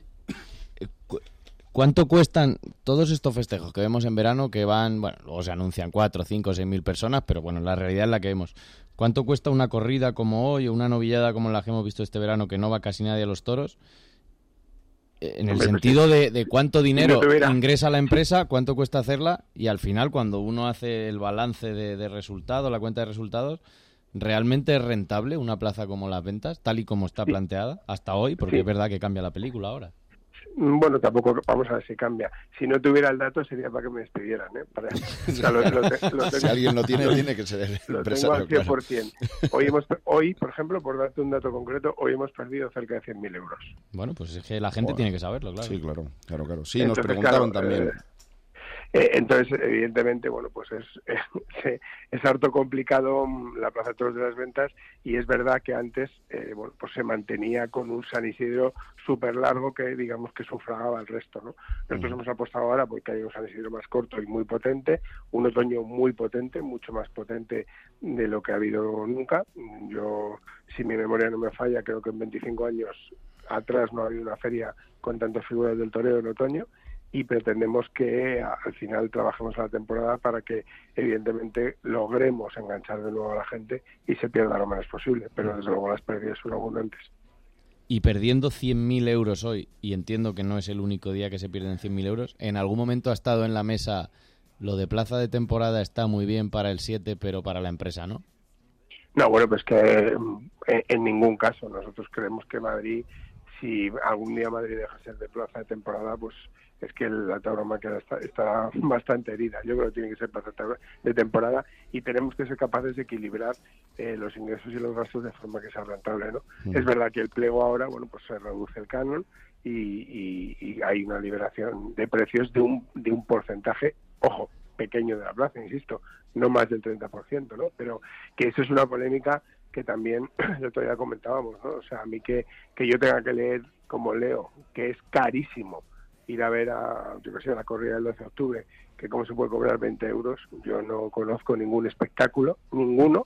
¿Cu- ¿Cuánto cuestan todos estos festejos que vemos en verano que van, bueno, luego se anuncian cuatro, cinco, seis mil personas, pero bueno, la realidad es la que vemos. ¿Cuánto cuesta una corrida como hoy o una novillada como la que hemos visto este verano que no va casi nadie a los toros? En el Hombre, sentido pues, de, de cuánto dinero si no tuviera- ingresa la empresa, cuánto cuesta hacerla y al final cuando uno hace el balance de, de resultados, la cuenta de resultados, ¿realmente es rentable una plaza como Las Ventas, tal y como está planteada hasta hoy? Porque Sí. es verdad que cambia la película ahora. Bueno, tampoco vamos a ver si cambia. Si no tuviera el dato sería para que me despidieran, ¿eh? Para, o sea, lo- lo te- lo Si tengo- alguien lo tiene, tiene que ser el Lo tengo empresario. al cien por ciento. Hoy, hemos, hoy, por ejemplo, por darte un dato concreto, hoy hemos perdido cerca de cien mil euros. Bueno, pues es que la gente Joder. tiene que saberlo, claro. Sí, claro, claro, claro. Sí, Entonces, nos preguntaban claro, también. eh, Eh, entonces, evidentemente, bueno, pues es, es, es harto complicado la Plaza de Toros de las Ventas, y es verdad que antes, eh, bueno, pues se mantenía con un San Isidro súper largo que, digamos, que sufragaba el resto, ¿no? Nosotros hemos apostado ahora porque hay un San Isidro más corto y muy potente, un otoño muy potente, mucho más potente de lo que ha habido nunca. Yo, si mi memoria no me falla, creo que en veinticinco años atrás no ha habido una feria con tantas figuras del toreo en otoño, y pretendemos que al final trabajemos la temporada para que evidentemente logremos enganchar de nuevo a la gente y se pierda lo menos posible, pero desde luego las pérdidas son abundantes. Y perdiendo cien mil euros hoy, y entiendo que no es el único día que se pierden cien mil euros, ¿en algún momento ha estado en la mesa lo de plaza de temporada está muy bien para el siete, pero para la empresa no? No, bueno, pues que en, en ningún caso. Nosotros creemos que Madrid, si algún día Madrid deja de ser de plaza de temporada, pues es que la tauromaquia está, está bastante herida. Yo creo que tiene que ser plaza de temporada, y tenemos que ser capaces de equilibrar eh, los ingresos y los gastos de forma que sea rentable, ¿no? Mm. Es verdad que el pliego ahora, bueno, pues se reduce el canon y, y, y hay una liberación de precios de un, de un porcentaje, ojo, pequeño de la plaza, insisto, no más del treinta por ciento, ¿no? Pero que eso es una polémica que también el otro día comentábamos, ¿no? O sea, a mí que, que yo tenga que leer, como leo, que es carísimo ir a ver a, yo que sé, la corrida del doce de octubre, que cómo se puede cobrar veinte euros, yo no conozco ningún espectáculo, ninguno,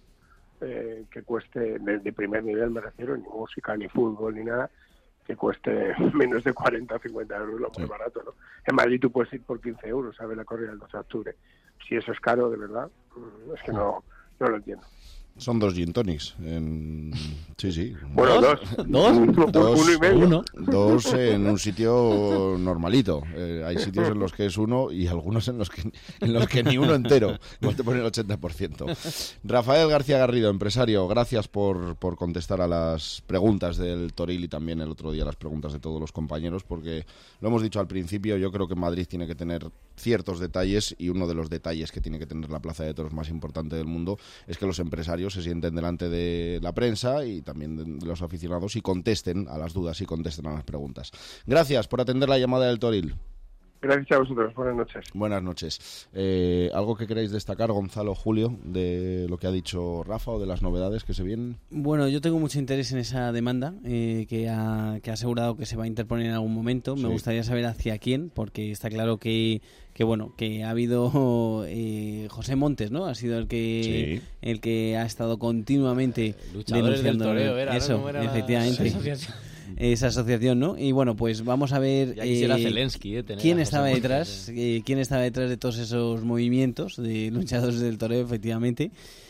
eh, que cueste, de, de primer nivel me refiero, ni música, ni fútbol, ni nada, que cueste menos de cuarenta o cincuenta euros, lo muy barato, ¿no? En Madrid tú puedes ir por quince euros a ver la corrida del doce de octubre. Si eso es caro, de verdad, es que no, no lo entiendo. Son dos gin tonics. En... Sí, sí. Bueno, dos. ¿Dos? Dos, uno y medio. Uno. Dos en un sitio normalito. Eh, hay sitios en los que es uno y algunos en los que, en los que ni uno entero. No te ponen el ochenta por ciento. Rafael García Garrido, empresario, gracias por, por contestar a las preguntas del Toril y también el otro día las preguntas de todos los compañeros, porque lo hemos dicho al principio, yo creo que Madrid tiene que tener ciertos detalles, y uno de los detalles que tiene que tener la plaza de toros más importante del mundo es que los empresarios se sienten delante de la prensa y también de los aficionados y contesten a las dudas y contesten a las preguntas. Gracias por atender la llamada del Toril. Gracias a vosotros, buenas noches. Buenas noches. Eh, ¿Algo que queráis destacar, Gonzalo, Julio, de lo que ha dicho Rafa o de las novedades que se vienen? Bueno, yo tengo mucho interés en esa demanda eh, que, ha, que ha asegurado que se va a interponer en algún momento. Sí. Me gustaría saber hacia quién, porque está claro que, que bueno, que ha habido eh, José Montes, ¿no? Ha sido el que sí. el que ha estado continuamente luchadores denunciando del toreo, era, eso, era efectivamente. La... esa asociación, ¿no? Y bueno, pues vamos a ver eh, Zelensky, eh, quién estaba detrás, eh, quién estaba detrás de todos esos movimientos de luchadores del toreo, efectivamente.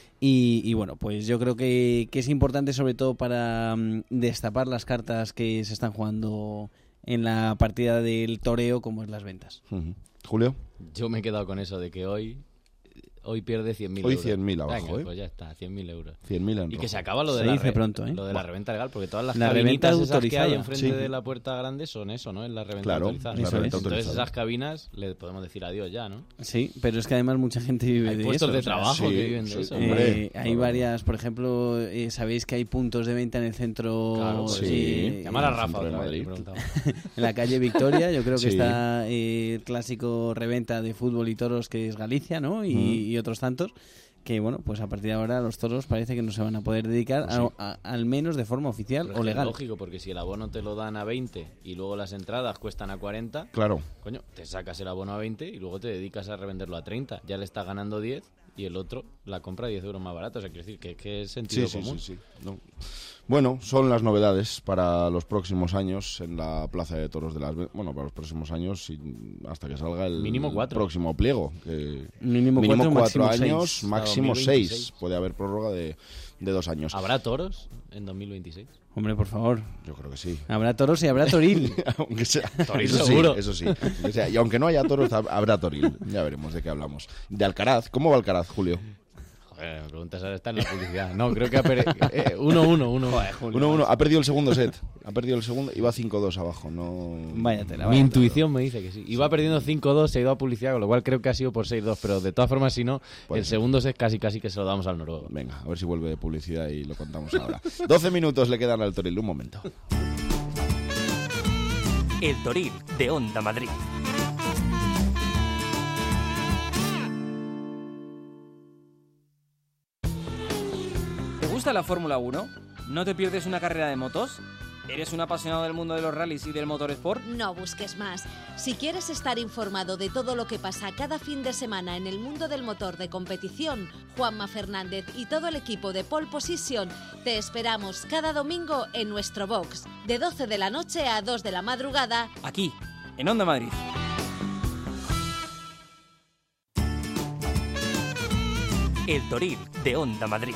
Y, y bueno, pues yo creo que, que es importante, sobre todo para um, destapar las cartas que se están jugando en la partida del toreo, como es las ventas. Uh-huh. Julio. Yo me he quedado con eso de que hoy Hoy pierde cien mil Hoy euros. cien mil abajo, Venga, ¿eh? Pues ya está, cien mil euros. cien mil en Y rojo. que se acaba lo de, se la, dice re, pronto, ¿eh? lo de la reventa legal, porque todas las la cabinitas esas autorizada. que hay enfrente Sí. de la puerta grande son eso, ¿no? Es la reventa Claro, autorizada. es la reventa Entonces autorizada. esas cabinas le podemos decir adiós ya, ¿no? Sí, pero es que además mucha gente vive Hay de puestos eso. de o sea, trabajo sí, que viven de sí, eso. hombre. Eh, hay varias, por ejemplo, eh, sabéis que hay puntos de venta en el centro, Claro, sí. eh, Llamar a en el Rafa centro de otra vez, Madrid. le preguntaba. en la calle Victoria. Yo creo que Sí. está eh, el clásico reventa de fútbol y toros, que es Galicia, ¿no? Y, Mm. y otros tantos. Que bueno, pues a partir de ahora los toros parece que no se van a poder dedicar, Sí. a, a- al menos de forma oficial Pero es o que es legal. lógico, porque si el abono te lo dan a veinte y luego las entradas cuestan a cuarenta, Claro. coño, te sacas el abono a veinte y luego te dedicas a revenderlo a treinta. Ya le está ganando diez y el otro la compra diez euros más barato. O sea, quiero decir que, que es sentido Sí, sí, común. sí, sí. No. Bueno, son las novedades para los próximos años en la Plaza de Toros de las Ventas. Bueno, para los próximos años y hasta que salga el Mínimo cuatro. próximo pliego. Que Mínimo cuatro, cuatro máximo años, seis. máximo Hasta dos mil veintiséis. seis. Puede haber prórroga de, de dos años. ¿Habrá toros en dos mil veintiséis? Hombre, por favor. Yo creo que sí. Habrá toros y habrá toril. Aunque sea, Toril eso seguro. sí, eso sí. Aunque sea- y aunque no haya toros, hab- habrá toril. Ya veremos de qué hablamos. De Alcaraz, ¿cómo va Alcaraz, Julio? Joder, me preguntas ahora, está en la publicidad. No, creo que ha perdido... Eh, uno uno, uno. uno uno, ha perdido el segundo set. Ha perdido el segundo y va cinco dos abajo. No... Vaya tela, Mi vaya intuición me dice que sí. Iba perdiendo cinco dos, se ha ido a publicidad, con lo cual creo que ha sido por seis dos. Pero de todas formas, si no, Puede el ser. segundo set casi casi que se lo damos al noruego. Venga, a ver si vuelve de publicidad y lo contamos ahora. doce minutos le quedan al Toril. Un momento. El Toril de Onda Madrid. gusta la Fórmula uno? ¿No te pierdes una carrera de motos? ¿Eres un apasionado del mundo de los rallies y del motorsport? No busques más. Si quieres estar informado de todo lo que pasa cada fin de semana en el mundo del motor de competición, Juanma Fernández y todo el equipo de Pole Position te esperamos cada domingo en nuestro box, de doce de la noche a dos de la madrugada, aquí, en Onda Madrid. El Toril de Onda Madrid.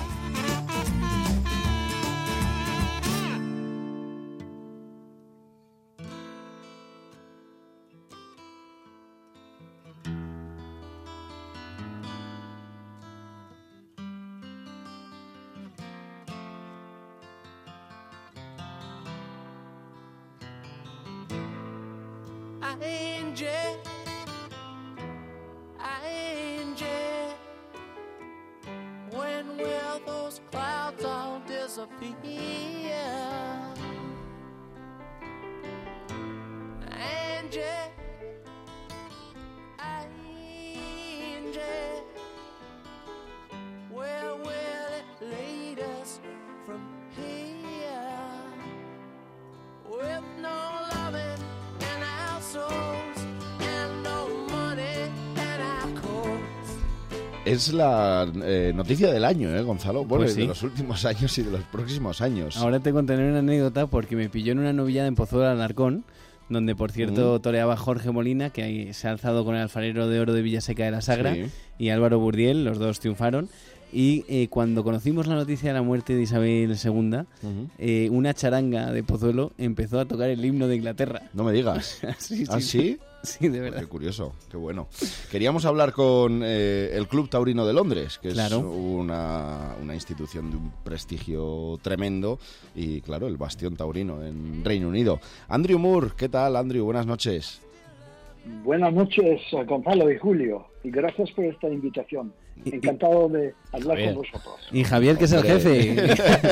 Es la eh, noticia del año, ¿eh, Gonzalo? Bueno, Pues sí. de los últimos años y de los próximos años. Ahora te contaré una anécdota porque me pilló en una novillada en Pozuelo de Alarcón, donde por cierto Mm. toreaba Jorge Molina, que ahí se ha alzado con el alfarero de oro de Villaseca de la Sagra, Sí. y Álvaro Burdiel, los dos triunfaron. Y eh, cuando conocimos la noticia de la muerte de Isabel segunda, Ujú. eh, una charanga de Pozuelo empezó a tocar el himno de Inglaterra. No me digas. sí, ¿Ah, sí? Sí, de verdad. Qué curioso, qué bueno. Queríamos hablar con eh, el Club Taurino de Londres, que Claro. es una, una institución de un prestigio tremendo y, claro, el bastión taurino en Reino Unido. Andrew Moore, ¿qué tal, Andrew? Buenas noches. Buenas noches, Gonzalo y Julio, y gracias por esta invitación. Encantado de hablar Javier. con vosotros. Y Javier, que es el Hombre. jefe.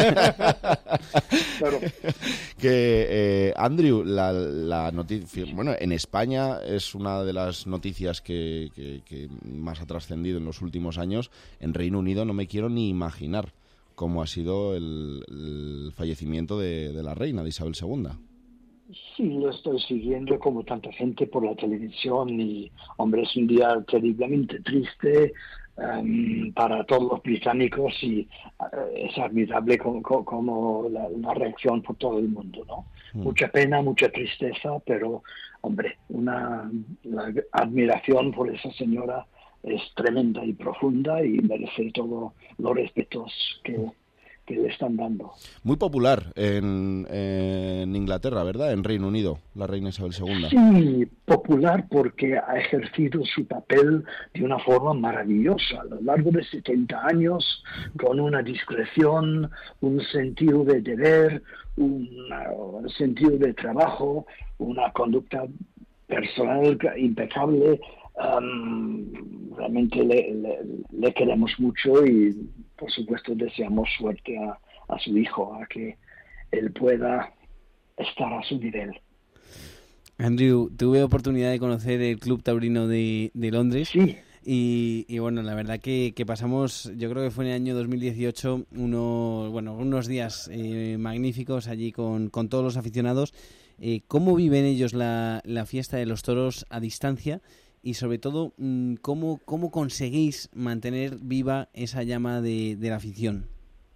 Claro. Que, eh, Andrew, la, la noticia, bueno, en España es una de las noticias que, que- que más ha trascendido en los últimos años. En Reino Unido no me quiero ni imaginar cómo ha sido el, el fallecimiento de, de la reina, de Isabel segunda. Sí, lo estoy siguiendo como tanta gente por la televisión y, hombre, es un día terriblemente triste em, para todos los británicos y eh, es admirable como, como- como la, la reacción por todo el mundo, ¿no? Mm. Mucha pena, mucha tristeza, pero, hombre, una la admiración por esa señora es tremenda y profunda y merece todos los respetos que, que le están dando. Muy popular en, en Inglaterra, ¿verdad? En Reino Unido, la reina Isabel segunda. Sí, popular porque ha ejercido su papel de una forma maravillosa a lo largo de setenta años, con una discreción, un sentido de deber, una- un sentido de trabajo, una conducta personal impecable. Am, realmente le, le- le queremos mucho y, por supuesto, deseamos suerte a, a su hijo, a que él pueda estar a su nivel. Andrew, tuve oportunidad de conocer el Club Taurino de, de Londres. Sí. Y, y bueno, la verdad que, que pasamos, yo creo que fue en el año dos mil dieciocho, unos, bueno, unos días eh, magníficos allí con, con todos los aficionados. Eh, ¿Cómo viven ellos la, la fiesta de los toros a distancia? Y sobre todo, mm, ¿cómo, cómo conseguís mantener viva esa llama de, de la afición?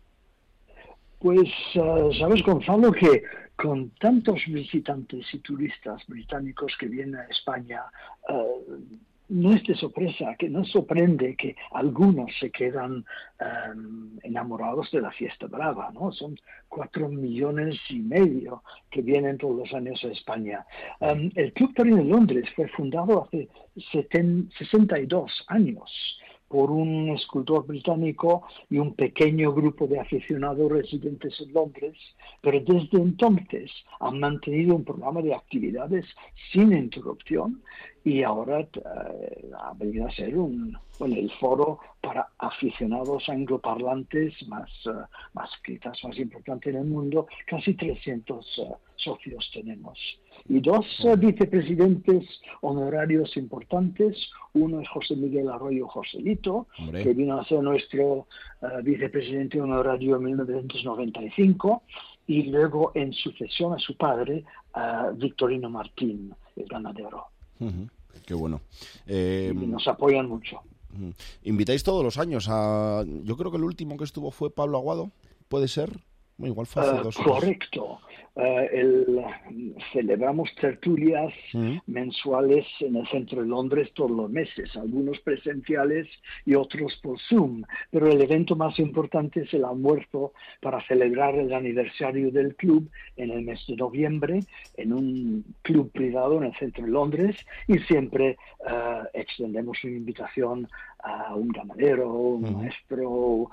Pues, eh, sabes, Gonzalo, que con tantos visitantes y turistas británicos que vienen a España, eh, no es de sorpresa, que no sorprende que algunos se quedan eh, enamorados de la fiesta brava, ¿no? Son cuatro millones y medio que vienen todos los años a España. Um, el Club Taurino de Londres fue fundado hace seten- sesenta y dos años por un escultor británico y un pequeño grupo de aficionados residentes en Londres, pero desde entonces han mantenido un programa de actividades sin interrupción y ahora eh, ha venido a ser un, bueno, el foro para aficionados angloparlantes más, eh, más quizás más importante en el mundo. Casi trescientos eh, socios tenemos. Y dos uh, vicepresidentes honorarios importantes. Uno es José Miguel Arroyo Joselito, Hombre. que vino a ser nuestro uh, vicepresidente honorario en mil novecientos noventa y cinco. Y luego, en sucesión a su padre, uh, Victorino Martín, el ganadero. Uh-huh. Qué bueno. Eh, y nos apoyan mucho. uh, Invitáis todos los años a... Yo creo que el último que estuvo fue Pablo Aguado, ¿puede ser? Bueno, igual fue hace Uh, dos años. correcto. Uh, el, celebramos tertulias Uh-huh. mensuales en el centro de Londres todos los meses, algunos presenciales y otros por Zoom, pero el evento más importante es el almuerzo para celebrar el aniversario del club en el mes de noviembre en un club privado en el centro de Londres, y siempre uh, extendemos una invitación a un ganadero, un Uh-huh. maestro,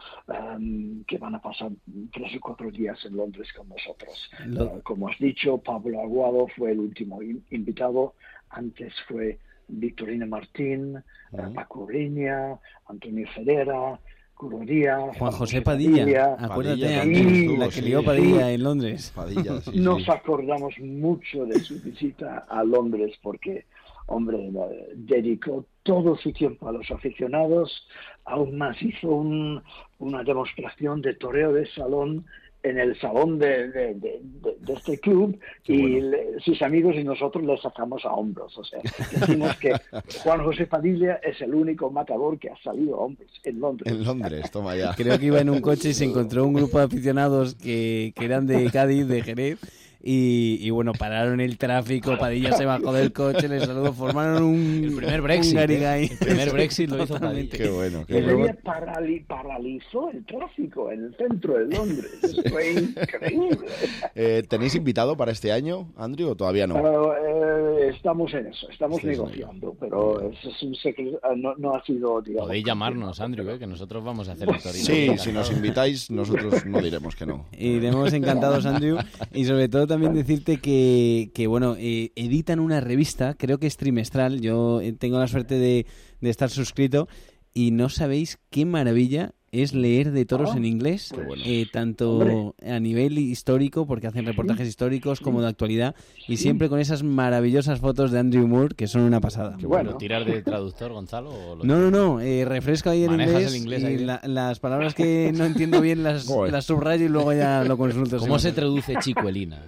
um, que van a pasar tres o cuatro días en Londres con nosotros. Lo- Uh, como has dicho, Pablo Aguado fue el último in- invitado. Antes fue Victorino Martín, uh, Paco Ureña, Antonio Ferrera, Curro Díaz, Juan José Padilla, acuérdate, Padilla Andy, también Sí, estuvo, la que sí. lió Padilla en Londres. Padilla, sí, Nos sí. acordamos mucho de su visita a Londres porque, hombre, eh, dedicó todo su tiempo a los aficionados. Aún más hizo un- una demostración de toreo de salón en el salón de, de, de- de- de este club, Qué y bueno. le- sus amigos y nosotros le sacamos a hombros. O sea, decimos que Juan José Padilla es el único matador que ha salido a hombros en Londres. En Londres, toma ya. Creo que iba en un coche y se encontró un grupo de aficionados que, que eran de Cádiz, de Jerez. Y, y bueno, pararon el tráfico, Padilla se bajó del coche, les saludó, formaron un, El primer Brexit, un ¿eh? garigay. El primer Brexit lo hizo Totalmente. Qué bueno, qué Que bueno. ella parali- paralizó el tráfico en el centro de Londres. Eso fue increíble. Eh, ¿Tenéis invitado para este año, Andrew, o todavía no? Pero, eh, estamos en eso, estamos Estáis en negociando, pero eso es un secreto, eh, no, no ha sido, digamos... Podéis llamarnos, Andrew, ¿eh? Que nosotros vamos a hacer el Torino. Sí, si nos invitáis, nosotros no diremos que no. Iremos encantados, Andrew. Y sobre todo también decirte que, que bueno, eh, editan una revista, creo que es trimestral. Yo eh, tengo la suerte de, de estar suscrito y no sabéis qué maravilla es leer de toros Ah, en inglés, qué bueno. eh, tanto Hombre. a nivel histórico, porque hacen reportajes históricos, como de actualidad, y siempre con esas maravillosas fotos de Andrew Moore, que son una pasada. Bueno. ¿Lo tiras de traductor, Gonzalo? O lo No, no, no, eh, refresco ahí el ¿Manejas inglés, el inglés y ahí? la- las palabras que no entiendo bien las, Joder. las subrayo y luego ya lo consulto. ¿Cómo si se no- traduce chicuelina?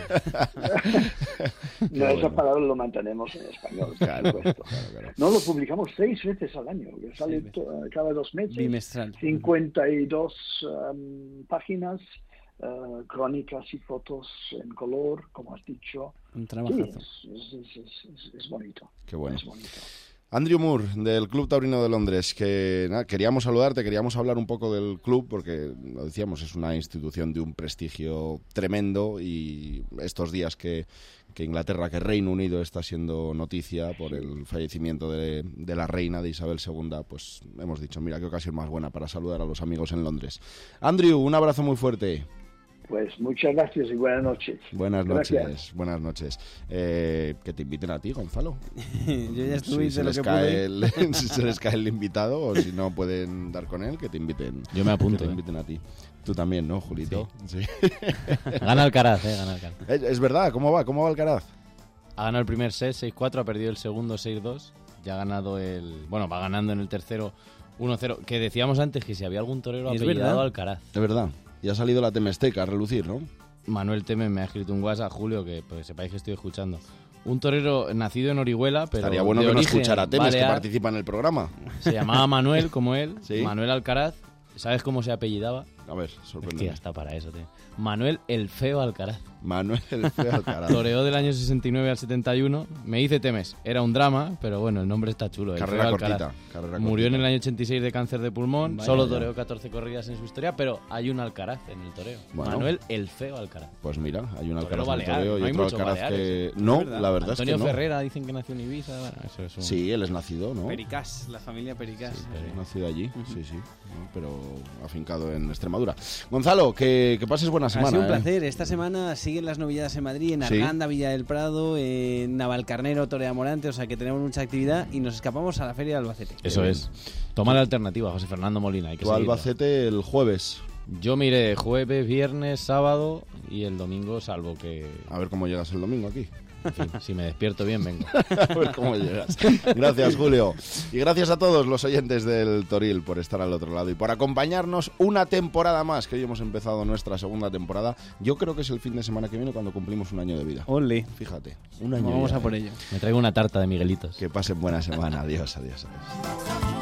No, esa palabra lo mantenemos en español, por Claro, supuesto. claro, claro. No, lo publicamos seis veces al año, que sale Sí. to- cada dos meses. Bimestral. cincuenta y dos um, páginas, uh, crónicas y fotos en color, como has dicho. Un Sí, trabajazo. es, es, es, es- es bonito. Qué bueno. Es bonito. Andrew Moore, del Club Taurino de Londres, que nada, queríamos saludarte, queríamos hablar un poco del club, porque, lo decíamos, es una institución de un prestigio tremendo, y estos días que, que Inglaterra, que Reino Unido está siendo noticia por el fallecimiento de, de la reina, de Isabel segunda, pues hemos dicho, mira, qué ocasión más buena para saludar a los amigos en Londres. Andrew, un abrazo muy fuerte. Pues muchas gracias y buenas noches. Buenas Gracias. noches, buenas noches. Eh, que te inviten a ti, Gonzalo. Yo ya estuve Si se, hice lo les que cae pude. el, si se les cae el invitado, o si no pueden dar con él, que te inviten. Yo me apunto, Que te ¿eh? inviten a ti. Tú también, ¿no, Julito? Sí. Gana Alcaraz, ¿eh? Gana Alcaraz. Es, es verdad, ¿cómo va? ¿Cómo va Alcaraz? Ha ganado el primer set seis cuatro, ha perdido el segundo seis dos. Ya ha ganado el... Bueno, va ganando en el tercero uno cero. Que decíamos antes que si había algún torero Es apellidado verdad. Alcaraz. Es verdad. Y ha salido la Temesteca a relucir, ¿no? Manuel Temes me ha escrito un WhatsApp, Julio, que pues, sepáis que estoy escuchando. Un torero nacido en Orihuela, pero Estaría bueno de que no origen escuchara a Temes, que balear. participa en el programa. Se llamaba Manuel, como él, ¿Sí? Manuel Alcaraz. ¿Sabes cómo se apellidaba? A ver, Es que sorprende. ya está para eso, tío. Manuel el Feo Alcaraz. Manuel el Feo Alcaraz. Toreó del año sesenta y nueve al setenta y uno. Me dice Temes. Era un drama, pero bueno, el nombre está chulo. El Carrera Feo Alcaraz. cortita, carrera Murió en cortita. el año ochenta y seis de cáncer de pulmón. Vaya, Solo vaya. toreó catorce corridas en su historia, pero hay un Alcaraz en el toreo. Bueno. Manuel el Feo Alcaraz. Pues mira, hay un Torero Alcaraz en el balear, toreo y no hay otro muchos Alcaraz baleares, que... ¿eh? No, Es verdad. la verdad Antonio es que no. Ferrera dicen que nació en Ibiza. Bueno, eso es un... Sí, él es nacido, ¿no? Pericás, la familia Pericás. Sí, pero- Nacido allí, sí, sí. ¿no? Pero afincado en Extremadura. Gonzalo, que, que pases buena semana. Ha sido un ¿eh? placer. Esta semana siguen las novedades en Madrid, en Sí. Arganda, Villa del Prado, en Navalcarnero, Torea Morante, o sea que tenemos mucha actividad y nos escapamos a la Feria de Albacete. Eso es. Toma la alternativa, José Fernando Molina. Hay que Tu seguirlo. Albacete el jueves. Yo miré jueves, viernes, sábado y el domingo, salvo que... A ver cómo llegas el domingo aquí. En fin, si me despierto bien, vengo. A ver cómo llegas. Gracias, Julio. Y gracias a todos los oyentes del Toril por estar al otro lado y por acompañarnos una temporada más, que hoy hemos empezado nuestra segunda temporada. Yo creo que es el fin de semana que viene cuando cumplimos un año de vida. Ole. Fíjate, un año. Vamos ya, a por ¿eh? ello. Me traigo una tarta de Miguelitos. Que pasen buena semana. Adiós, adiós, adiós.